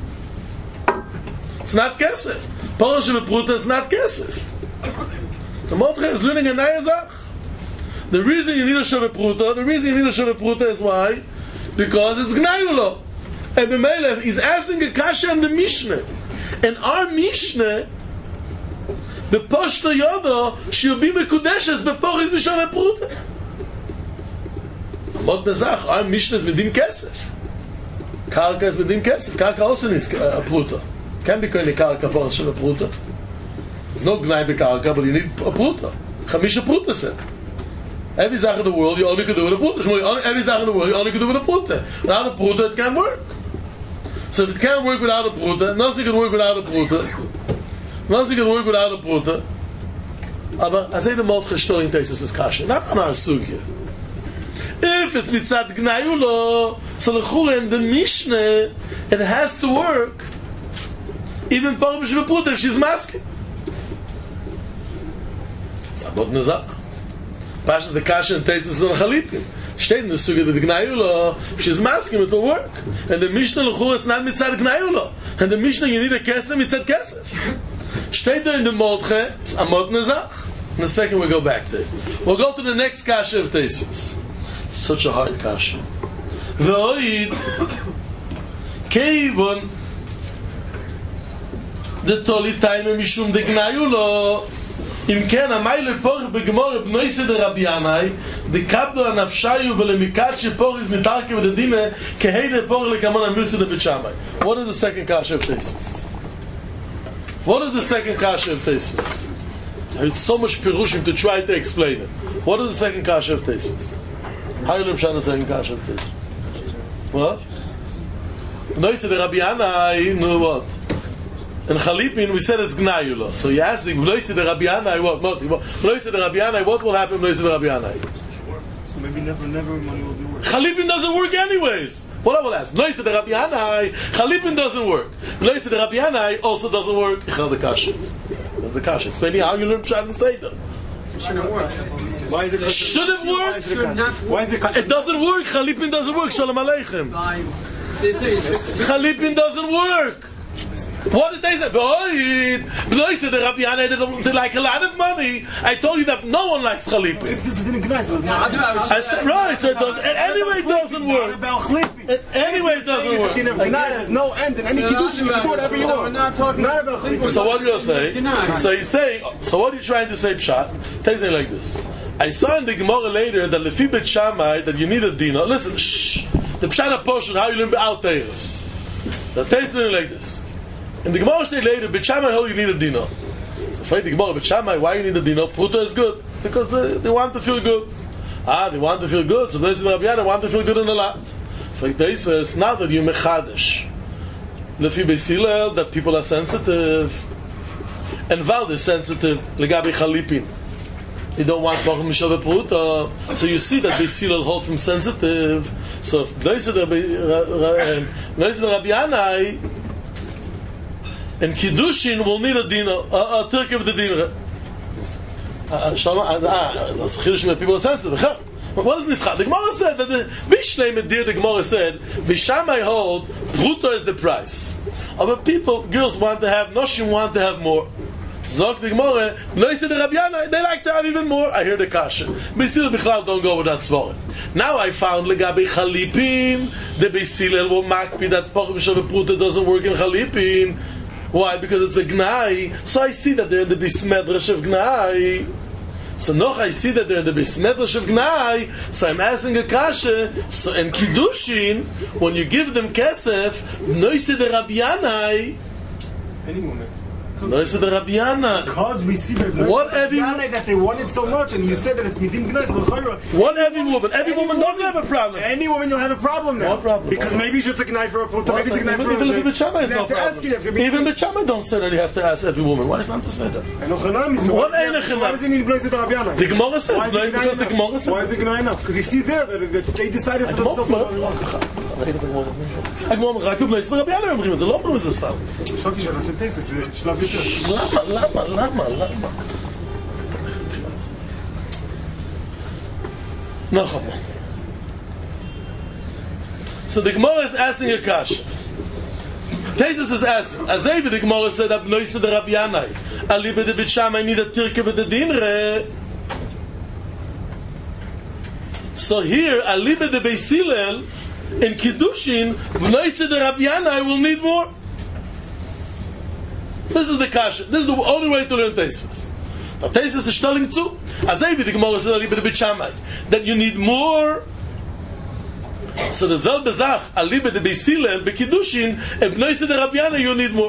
It's not Kesef. Pochim Shavapruta is not Kesef. The Mordechai is learning a Nayazach. The reason you need a Shavapruta, the reason you need a Shavapruta is why? Because it's Gnayulo. And the Melech is asking a Kasha in the Mishnah. In our Mishnah, the Poshto Yoda she'll be Mekudeshes B'Pochim Shavapruta. Mot Nezach, our Mishnah is Medim Kesef. Karka is Medim Kesef. Karka also needs a Pruta. Can't be going to Karka for a Pruta. There's no Gnai Bekarka, but you need a Pruta. Chamisha Pruta said. Every Zach in the world you only can do with a Pruta. Every Zach in the world you only can do with a Pruta. Without a Pruta it can't work. So if it can't work without a Pruta, nothing can work without a Pruta. Nothing can work without a pruta. Aber I say the Moltche story in Teisus is kasha. Not on our sugya. If it's mitzad gnayulo, so l'chura in the Mishnah, it has to work. Even Parah b'shul pruta, if she's masking. It's a good nezach. Pashas the kasha in Teisus on Chalipin. Steht in the sugya that the gnayulo, if she's masking, it will work. And the Mishnah l'chura, it's not mitzad gnayulo. And the Mishnah, you need a kesef, mitzad kesef. Steht there in the Moltche, it's a mod nezach. In a second we'll go back to it. We'll go to the next kasha of Teisus. Such a hard kasha. V'oid keivon the toli time mishum de gnayulo im ken amayle por begmor bnoise de Rabbi Yanai de kabdo anafshayu velemikat shepor is mitarke with the dime keheide por lekamon amilse de bechamai. What is the second kasha of Teisus? What is the second kasha of Teisus? There's so much pirushim to try to explain it. What is the second kasha of Teisus? How you learn the second kasha of Teisus? What? No, said Rabbi Yanai, no what? In Chalipin we said it's gnayulo. So you ask him, no, said Rabbi Yanai, what? No, said Rabbi Yanai, what will happen? No, said Rabbi Yanai.
So maybe never, never money will do work.
Chalipin doesn't work anyways. What I will ask? No, said Rabbi Yanai, Chalipin doesn't work. No, said Rabbi Yanai also doesn't work. Ichal the kasha. That's the kasha. Explaining how you learn Pshat and Seder.
Should it work? Why is it?
Should it work?
Should not work. Why is it?
It doesn't work. Chalipin doesn't work. Shalom Aleichem. Chalipin doesn't work. What did they say? They Rabbi Yanai, they like a lot of money. I told you that no one likes Chalipin.
If this didn't gneiss, it was not.
I said, right, so it does. And anyway, it doesn't work. It, anyway, it doesn't work.
There's no end in any kedusha. You can do whatever you want. We're not talking not about Chalipin.
So what do you say? So you say, so what are you trying to say, Pshat? Tell me like this. I saw in the Gemara later that Lefi Bet Shammai that you need a dina. Listen, shh. The Pshat portion, how you learn out Teiros. The Teiros learning like this. In the Gemara state later, Bet Shammai hold you need a dina. So for the Gemara, Bet Shammai, why you need a dina? Pruta is good because they, they want to feel good. Ah, they want to feel good. So they say Rabbi Yanai want to feel good in a lot. For they say it's not that you mechadesh. Lefi Beis Hillel that people are sensitive, and Vald is sensitive. Legabi Chalipin. You don't want Bachum Mishal Pruta, so you see that Beis Hillel holds him sensitive. So they say Rabbi Yanai and Kiddushin will need a dina, a, a turkey of the dina. That's Chidushim people are sensitive. What is this? The Gemara said that the Mishnah Medir, the Gemara said, Bishamai hold, Pruta is the price. But people, girls want to have, Noshim want to have more. Zok the Gemara, no, he said the Rabbi Yanai, they like to have even more. I hear the kasha. Beis Hillel Bichlal don't go with that svarim. Now I found Legabi Chalipin, the Beis Hillel will makpi that Pachim Shav Pruta doesn't work in Chalipin. Why? Because it's a gnai. So I see that they're in the Beis Medrash of gnai. So noch I see that they're in the Beis Medrash of gnai. So I'm asking a kasha. So in Kiddushin, when you give them kesef, noise the Rabbi Yanai.
Any woman.
Noise the Rabbi Yanai.
Because we see that
what every
Yanai that they wanted so much, and you said that it's midim gneiss.
What every woman? Every
Any
woman doesn't have a problem.
Any woman you'll have a problem now.
What problem?
Because
what
maybe she's a gnai for a pruta, maybe it's a gnai for a
even if Bet Shammai is no problem. Even Bet Shammai don't say that you have to ask every woman. Why is not to say that?
What
ain't a
chanam? Why does he need to blaze it to Rabbi Yanai?
The Gemara says
Why is it
because the Gemara
gnai
says.
Why is it gnai enough? Because you see there that that they decided for themselves.
הגמרא רק בבלייס לרבי ינאי אומרים את זה, לא אומרים את זה סתם.
חשבתי שאלה של טייסס, זה שלב יותר.
למה, למה, למה, למה? נכון. So the Gemara is asking a kasha. Teisus is asking, as David the Gemara said, Abnoise the Rabbi Yanai, Alibe de Bet Shammai need a tirke with the dinre. So here, Alibe de Beis Hillel, in Kiddushin, Bnoise the Rabbi Yanai will need more. This is the kasha. This is the only way to learn Teisus. The Teisus is telling too. As David the Gemara said, Alibe de Bet Shammai, that you need more. So the Zal Bezach, Alibe de Beis Hillel, Bekidushin, and Bnoise de Rabbi Yanai, you need more.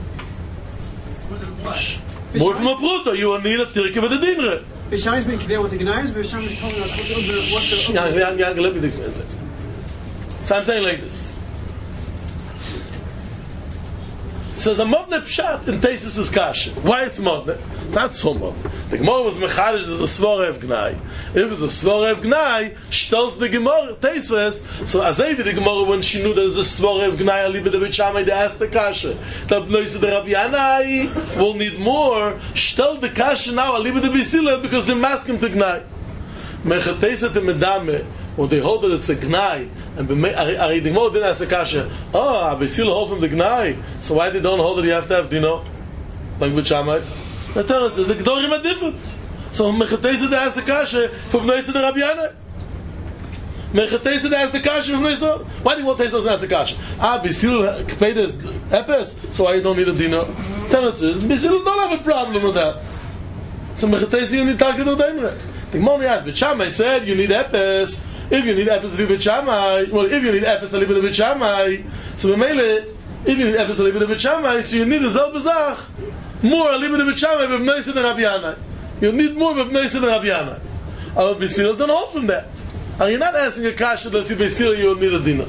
More from a pruta, you will need a tirke with a dinre.
Bisham is being clear with the Gnais, Bisham is telling us what the...
Young, young, young, let me explain that. So I'm saying like this. So there's a modne pshat in Teisus is kasha. Why it's modne? Not so modne. The Gemara was mechadish, there's a svorev gnai. If it's a svorev gnai, shtels the Gemara, Teisus, so as I did the Gemara when she knew there's a svorev gnai, alibi the Beit Shammai, they asked the kasha. That noise the Rabbi Yanai will need more, shtel the kasha now, alibi the Beit Hillel, because they mask him to gnai. Mechateiset the medame, or they hold that it's a gnai, and Ari the Gemara didn't ask the kasha, oh, Beit Hillel hold from the gnai, so why they don't hold that you have to have dino? Like Beit Shammai? The Torah says the Gedorim are different. So Mechateiset asked the kasha from noise the Rabbi Yanai. Mechateiset asked the kasha from noise the... Why do you want Teiset doesn't ask the kasha? Ah, Beit Hillel paid his epes, so why you don't need a dino? Torah says, Beit Hillel don't have a problem with that. So Mechateiset you need to target the Daimre. The Gemara asked, Beit Shammai said you need epes. If you need epis to leave Beit Shammai, well, if you need epis to leave it Beit Shammai, so B'meile, if you need epis to leave it Beit Shammai, so you need a zel bezach, more a leave it Beit Shammai b'bnei Seder Rabbi Yanai. You need more b'bnei Seder Rabbi Yanai. Our Beit Hillel don't hold from that. And you're not asking a kasha that if you Beit Hillel you will need a dinner.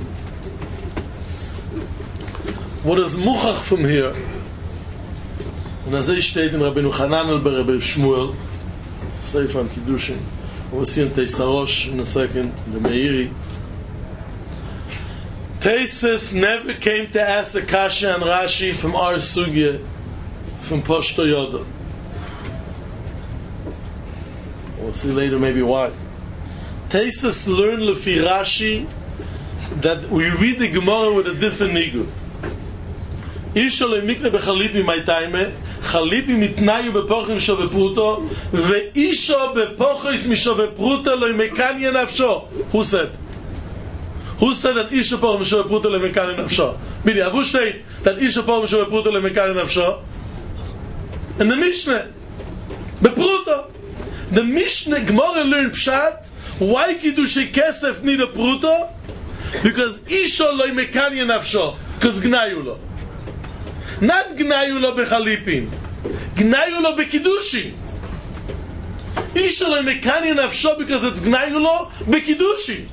What is muchach from here? And as I steht in Rabbeinu Hananel by Rabbi Shmuel, it's a sefer on Kiddushin. We'll see in Teisarosh in a second, the Meiri. Teisus never came to ask a kasha and Rashi from our sugya, from Poshto Yoda. We'll see later maybe why. Teisus learned Lefi Rashi that we read the Gemara with a different nigu. Isha le'mikne b'chalipi ma'itayme, chalipi mitnayu b'pochim shove pruto, ve'isha b'pochis mishove pruto lo'imekanye nafsho. Who said? Who said that Isha pochim mishove pruto lo'imekanye nafsho? Bini, Avu state that Isha pochim mishove pruto lo'imekanye nafsho? In the Mishnah, b'pruto. The Mishnah Gemara learned pshat. Why Kiddushei Kesef need a pruto? Because Isha lo'imekanye nafsho. Because gnayu lo. Not gnayu lo bechalipin. Gnayu lo bekiddushin. Isha lo mekani nafsho because it's gnayu lo bekidushin.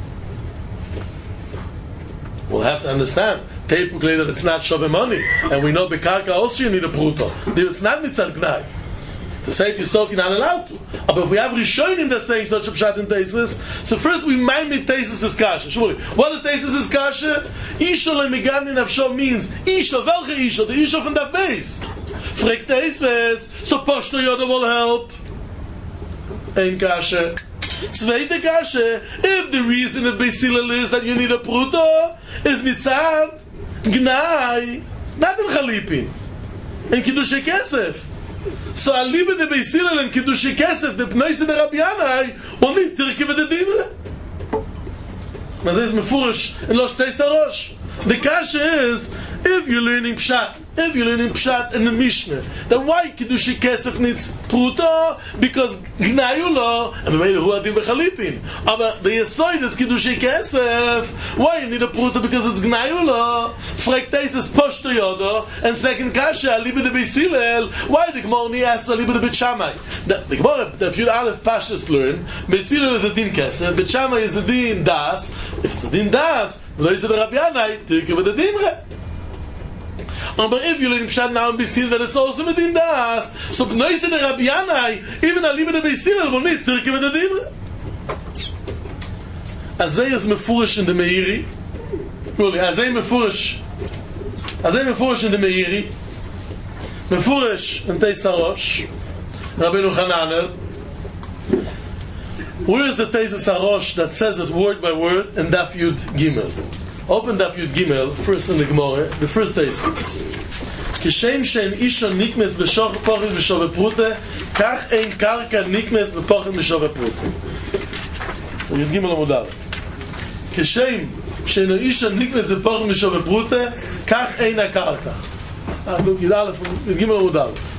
We'll have to understand. Typically that it's not shove money, and we know bekarka also you need a pruto. It's not mitzad gnai. To save yourself, you're not allowed to. But if we have Rishonim that's saying such a pshat in Teisus, so first we mind me Teisus is kasha. What is Teisus is kasha? Isha le'migani nafsho means Isha, welche Isha? The Isha from that base. Frek Teisus, so Poshto Yoda will help. Ein kasha. Zweite kasha, if the reason of Beit Hillel is that you need a pruto, is mitzad, gnai, not in chalipin, in Kiddushei Kesef. So alibe de Beit Hillel and Kiddushei Kesef, the Bnei Seder Rabbi Yanai, will need Tirke with the Dimre. Mas is mefurish in Losh Teisarosh. The kasha is, if you're learning pshat, if you're learning pshat in the Mishnah, then why Kiddushei Kesef needs pruto? Because gnayu lo, and maybe who adin bechalipin. But the Yesoid is Kiddushei Kesef. Why you need a pruto? Because it's gnayu lo. Frek Teisus Poshto Yodo, and second kasha alibe de Beit Hillel. Why the Gemara ni asks alibe de Beit Shammai? The Gemara, if you Aleph Pashas learn, Beit Hillel is a din Kesef, Beit Shammai is a din das. If it's a din das, Bnei Seder Rabbi Yanai, Tirke with the dimre. But if you learn pshat now in Beit Hillel, that it's also with din das. So Bnei Seder Rabbi Yanai, even alibe de Beit Hillel will need Tirke with the dimre. Azay is mefurish in the Meiri. Really, Azay mefurish. Azay mefurish in the Meiri. Mefurish in Teisarosh. Rabbeinu Hananel. Where is the Teisus Harosh that says it word by word in Daf Yud Gimel? Open Daf Yud Gimel, first in the Gemara, the first Teisus. Kishem shein isha nikmes b'shoch pochim b'shove prute, kach ein karka nikmes b'pochim b'shove prute. So Yud Gimel Amud Aleph. Kishem shein isha nikmes b'pochim b'shove prute, kach ein karka. Ah, look, Yud Aleph, Yud Gimel Amud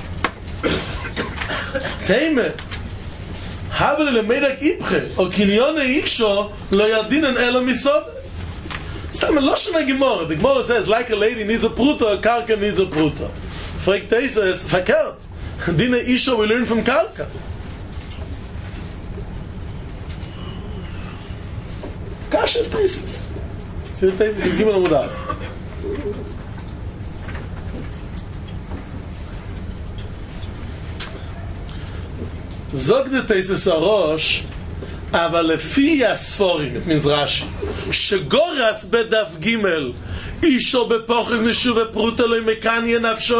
Aleph. Teime. Habele lemedak ipche, o kinyone iksho lo yadinen elo misod. Stam lo shna gemor. The gemor says like a lady needs a pruta, a karka needs a pruta. Frek Teisa is verkehrt. Dine isho we learn from karka. Kasher Teisas. See the Teisas? You give it a mudar. Zog the Teisus Arosh, אבל לפי הספורים, it means Rashi, שגורס בדף ג' אישו בפוחד נשוב ופרוטה לא מקניה נפשו,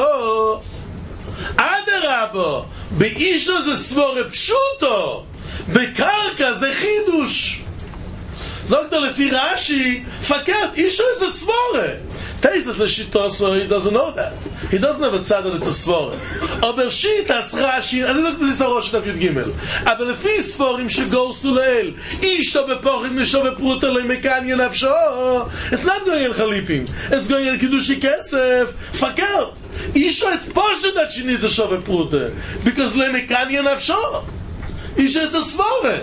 אדרבה, באישו זה סבורה פשוטו, בקרקע זה חידוש. זוגת לפי רש"י, פקד, אישו זה סבורה. Teisus l'shito, so he doesn't know that. He doesn't have a tzad that it's a svore. Aber shitas Rashi, אז אני לא כתוב לסרוש את אפיית גימל. אבל לפי ספורים שגורסו לאל, אישו בפוחד משו בפרוטה לא מקניה נפשו, it's not going in חליפים. It's going in קידושי כסף. פקד. אישו, it's poshed that she needs a שו בפרוטה. Because לא מקניה נפשו. אישו, it's a svore.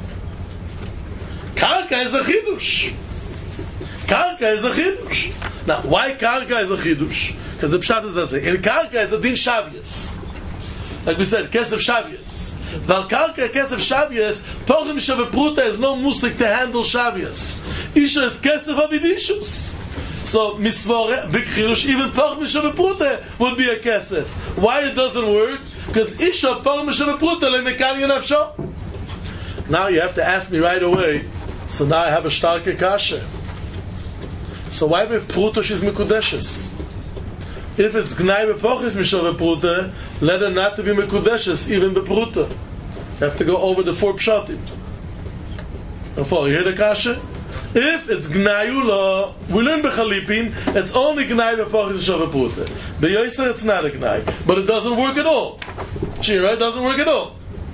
קרקע is a חידוש. Karka is a chidush. Now, why karka is a chidush? Because the pshat is as in karka is a din shavius. Like we said, kesef shavius. Val karka kesef shavius, pochim shavepruta is no musik to handle shavius. Isha is kesef avidishus. So misvore big chidush, even pochim shavepruta would be a kesef. Why it doesn't work? Because isha pochim shavepruta lemekani nafsho. Now you have to ask me right away. So now I have a starke kasha. So why be pruta she's mekudeshes? If it's gnai bepochis mishove pruta, let her not to be mekudeshes even be pruta. You have to go over the four pshatim. Therefore, you hear the kasha? If it's gnayula, we learn bechalipin, it's only gnai bepochis mishove pruta. Beyoyser it's not a gnai, but it doesn't work at all. Shira, it doesn't work at all.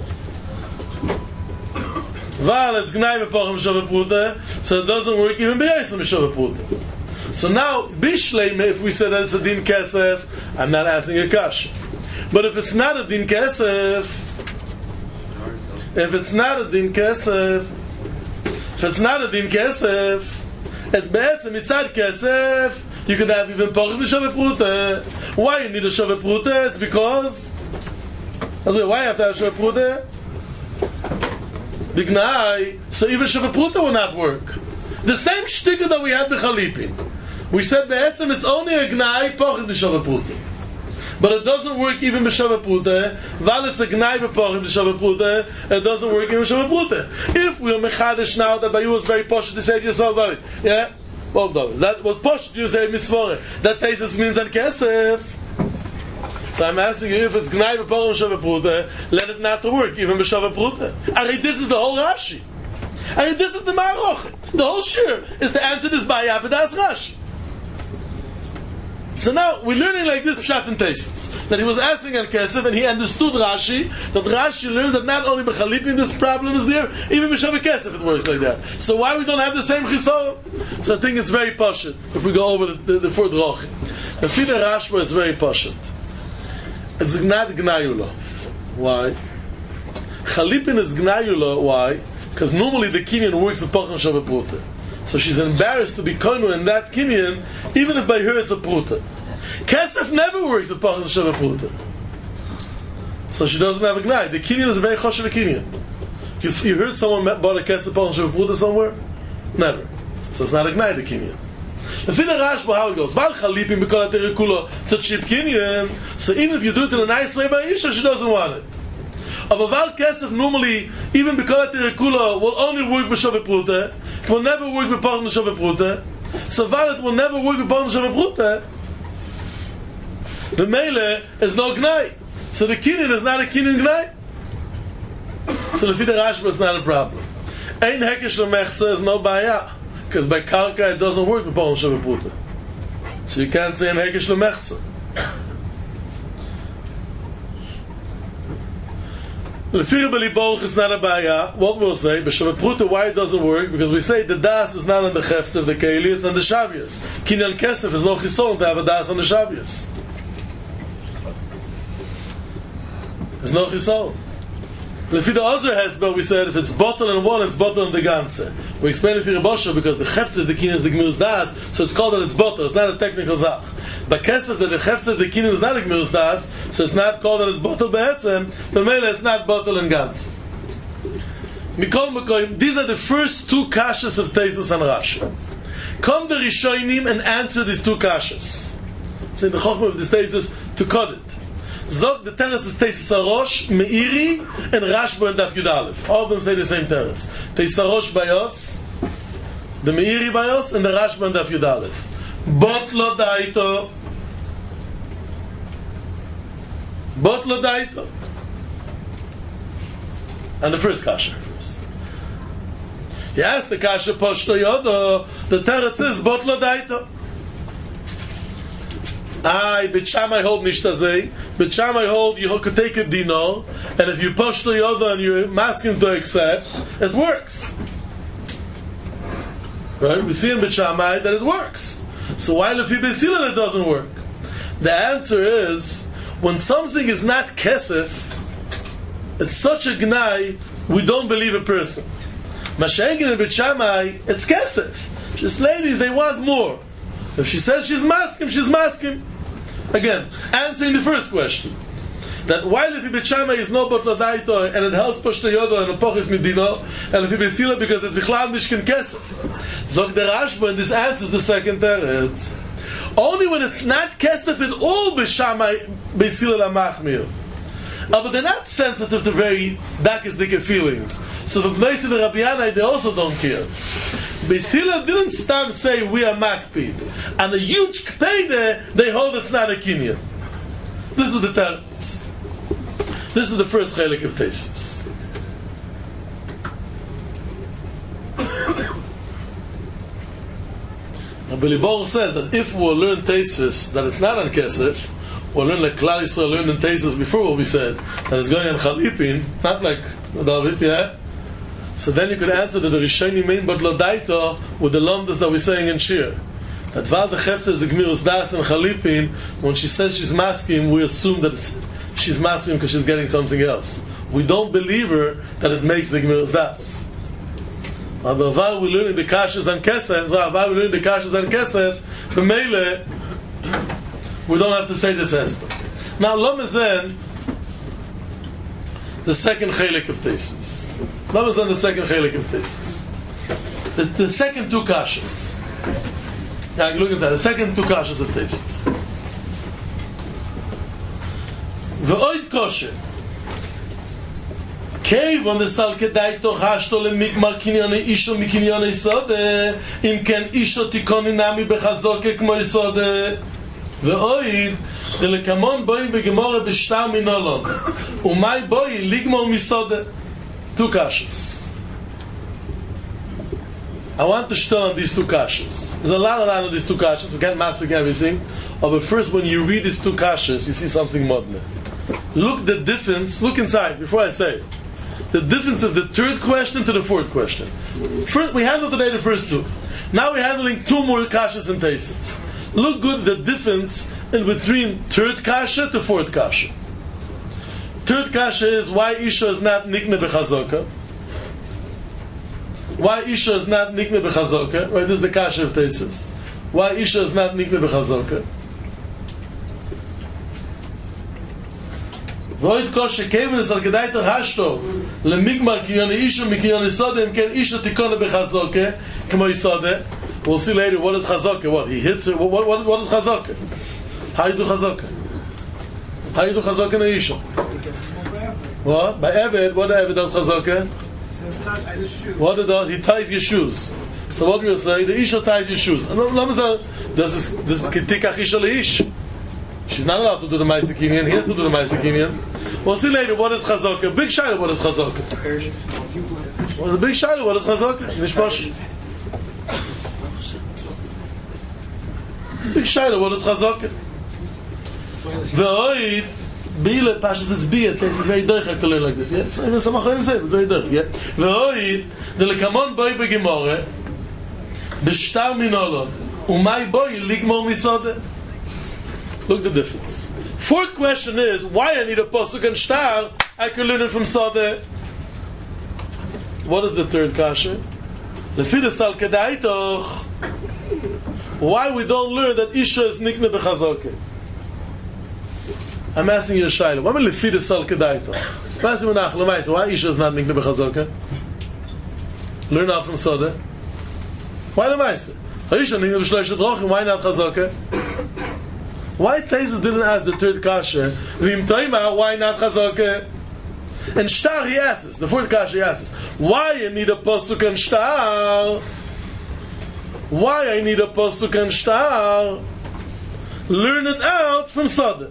Val, it's gnai bepochim mishove pruta, so it doesn't work even beyoyser mishove pruta. So now, bishleim, if we say that it's a din kesef, I'm not asking a kash. But if it's not a din kesef, if it's not a din kesef, if it's not a din kesef, it's be'etzem mitzad kesef, you could have even pochim mishove pruta. Why you need a shove pruta? It's because, why you have to have shove pruta? Bignai, so even shove pruta will not work. The same shticker that we had b'chalipin. We said be'etzem it's only a gnai pochim b'shava pruta, but it doesn't work even b'shava pruta. While it's a gnai b'pochim b'shava pruta, it doesn't work even b'shava pruta. If we are mechadish now that by you was very posh to say to yourself, David, yeah, well, David, that was posh to say misvore. That Teisus means on kesef. So I'm asking you, if it's gnai b'pochim b'shava pruta, let it not to work even b'shava pruta. I mean, this is the whole Rashi. I mean, this is the Ma'aroch. The whole shir is to answer this by Yavedas Rashi. So now we're learning like this pshat and Teisus, that he was asking al kesef and he understood Rashi, that Rashi learned that not only b'chalipin this problem is there, even b'shav kesef it works like that. So why we don't have the same chisor? So I think it's very pashut if we go over the, the, the four drachim. The Fida Rashba is very pashut. It's not gnayula. Why? Chalipin is gnayula. Why? Because normally the kinyan works with pachim shav pruta. So she's embarrassed to be konu in that kinyan, even if by her it's a pruta. Kesef never works with pachim shav pruta. So she doesn't have a gnai. The kinyan is a very choshev kinyan. You, you heard someone bought a kesef pachim shav pruta somewhere? Never. So it's not a gnai, the kinyan. The Fida Rashba, how it goes. Val chalipim b'kol ha'terikula, it's a cheap kinyan. So even if you do it in a nice way by Isha, she doesn't want it. But Val Kesef normally, even b'kol ha'terikula, will only work b'shav pruta. It will never work with pachim b'shav pruta. So Val, it will never work with pachim b'shav pruta. The Mele is no gnai. So the kinyan is not a kinyan gnai. So the Fida Rashba is not a problem. Ein hekesh l'mechza is no baya. Because by karka it doesn't work with pachim b'shav pruta. So you can't say ein hekesh l'mechza. Lefira b'liboch is not a baya. What we'll say, b'shav pruta, why it doesn't work? Because we say the das is not on the chefts of the keili, it's on the shavias. Kinyan kesef is no chison to have a das on the shavias. There's no chison. Lefira other hesber, we said if it's bottle and one, it's bottle and the ganze. We explain Lefira bosha because the chefts of the kinyan is the gmir's das, so it's called that it's bottle. It's not a technical zach. But kesef that the chefts of the kinyan is not a gmir's das, so it's not called that it's bottle be'etzem, but mele it's not bottle and gans. Mikol mekoyim, these are the first two kashas of Teisus and Rashi. Come the Rishonim and answer these two kashas. So the chokhmah of this Teisus to cut it. Zog the teretz is Teisarosh, Meiri, and Rashba and Daf Yud Aleph. All of them say the same teretz. Teisarosh Bayos, the Meiri Bayos, and the Rashba and Daf Yud Aleph. Bot lo daito. Bot lo daito. And the first kasha first. Yes, the kasha Poshto Yodo, the teretz is Bot lo daito. I, Bet Shammai hold nishtazei. Bet Shammai hold you could take a dino, and if you push the other and you ask him to accept, it works. Right? We see in Bet Shammai that it works. So why if you Beisila it doesn't work? The answer is when something is not kesef, it's such a gnai we don't believe a person. Mashenkin and Bet Shammai, it's kesef. Just ladies, they want more. If she says she's maskim, she's maskim. Again, answering the first question, that while if Bet Shammai is no bot ladaito and it helps push the yodo and a pochis midino, and if he besila because it's bichlav nishkin kesef, zog der Rashba, and this answers the second teretz. Only when it's not kesef at all Bet Shammai besila la machmir. Uh, but they're not sensitive to very dakisdike feelings. So for Bnei the Rabbi Yanai, they also don't care. Beisila didn't stop say we are makpid, and a huge k'pede they hold it's not a kinyan. This is the teretz. This is the first chelik of Tosfos. Now Billy Bor says that if we'll learn Tosfos that it's not on kesef, we'll learn like Klal Yisrael learned in Tosfos before what we said that it's going on chalipin, not like David, yeah. So then you could answer that the Rishoni mean but Lodaito with the lumdas that we're saying in Shir. That Val the Chef says the Gmirus Das and Chalipin, when she says she's masking, we assume that it's, she's masking because she's getting something else. We don't believe her that it makes the Gmirus Das. But Val we learn the Kashas and Kesef, so Val we learn the Kashas and Kesef, the Meile, we don't have to say this aspect. Now, Lomezen, the second chelik of Tosfos. That was on the second chelik of Tosfos. The, the second two kashas. Now look inside. The second two kashas of Tosfos. Ve'oid kosher. Keiv on the sal kedai to hashto lemikmar kinyone isho mikinyone isode im ken isho tikoni nami bechazoke kmo isode ve'oid the lekamon boi begemore b'shtar minolon umay boi ligmor misode. Two kashas. I want to show on these two kashas. There's a lot, a lot of these two kashas. We can't master everything. But first, when you read these two kashas, you see something modern. Look the difference. Look inside before I say it. The difference of the third question to the fourth question. First, we handled today the first two. Now we're handling two more kashas and Tosfos. Look good the difference in between third kasha to fourth kasha. Third kasha is why Isha is not nikne b'chazoka. Why Isha is not nikne b'chazoka. Right, this is the kasha of Tosfos. Why Isha is not nikne b'chazoka. Void kosher kevin is al gedaiter hashto lemigmar kinyon Isha mikinyon isode im ken Isha tikone b'chazoka k'mo isode. We'll see later what is chazoka. What he hits it. What what what is chazoka? How you do chazoka? How you do chazoka in a Isha? What? By Eved, what Eved does chazaka? What it does? He ties your shoes. So what we'll say, the Isha ties your shoes. This is this is Kitikach Isha Leish. She's not allowed to do the Ma'aseh Kinyan. He has to do the Ma'aseh Kinyan. We'll see later what is chazaka. Big shayla, what is chazaka? Well, the big shayla, what is chazaka? Nishpash. Big shayla, what is chazaka? The oid. Bile Pashas it's biyat. It's very doichak to learn like this. Yes, I know some achayim say it's very doichak. Yeah. Ve'oid the lekamon boy begemore b'shtar minolon umay boy ligmor misode. Look the difference. Fourth question is why I need a pasuk and shtar. I can learn it from sode. What is the third kasha? Lefidus al kedaitoch. Why we don't learn that Isha is nikne b'chazoke? I'm asking you a shayla. Why am I lefid sal kedaito? I'm asking you nach l'mayis. Why Isha is not nikne b'chazoka? Learn out from Soda. Why l'mayis? Isha nikne b'shloishet rochim. Why not chazoka? Why Taisus didn't ask the third kasha? V'im toima, why not chazaka? And shtar he asks, the fourth kasha he asks, why you need a pasuk and shtar? Why I need a pasuk and shtar? Learn it out from Sada.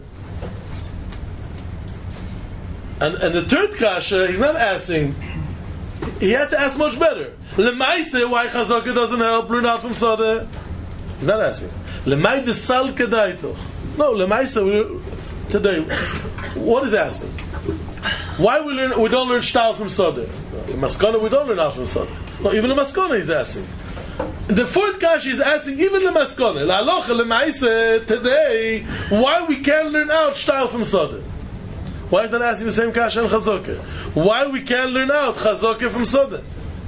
And and the third kasha, he's not asking. He had to ask much better. Lemaise, why chazaka doesn't help? Learn out from Sada. He's not asking. Lemay de sal kedaitoch. No, lemaise today. What is asking? Why we learn? We don't learn shtar from Sada. In Maskana, we don't learn out from Sada. No, even the Maskana he's asking. The fourth kasha is asking even the Maskana. La alocha lemaise today. Why we can't learn out shtar from Sada? Why is not asking the same kasha and chazaka? Why we can't learn out chazaka from Sada?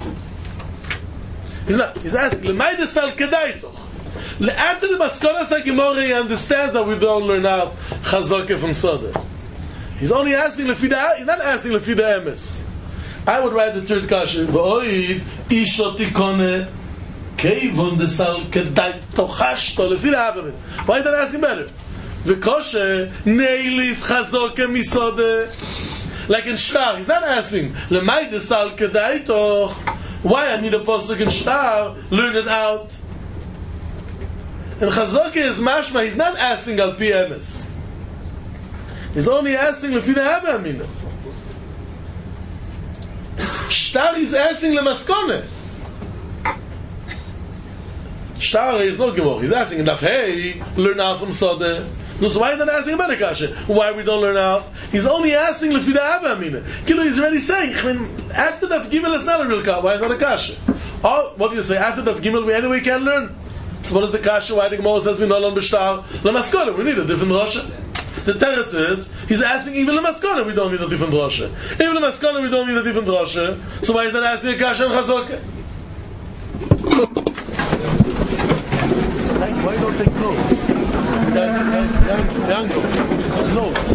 He's not. He's asking lemay de sal kedaitoch. After the Maskana Gemara, he understands that we don't learn out chazaka from Sada. He's only asking lefida. He's not asking lefida emes. I would write the third kasha. V'oid ishotikone keivon de sal kedaitochashto lefida havamid. Why is that asking better? V'koshe neilif chazaka misada. Like in shtar, he's not asking lemay de sal kedaitoch. Why I need a pasuk in shtar? Learn it out. And chazaka is mashma. He's not asking al pi emes. He's only asking lefi hava amina. Shtar is asking lemaskone. Shtar is not gemor. He's asking enough. Hey, learn out from Sada. No, so why is he not asking about a kasha? Why we don't learn out? He's only asking lefi hava amina. Kilo, he's already saying. I mean, after that gimel, it's not a real kasha. Why is that a kasha? Oh, what do you say? After that gimel, we anyway can learn. So what is the kasha? Why the Gemara says we no learn b'shtar? Lemaskona, we need a different rasha. The teretz is he's asking even lemaskona we don't need a different rasha. Even lemaskona we don't need a different rasha. So why is that asking a kasha and chazaka? Why don't take notes? Young, young, young, notes.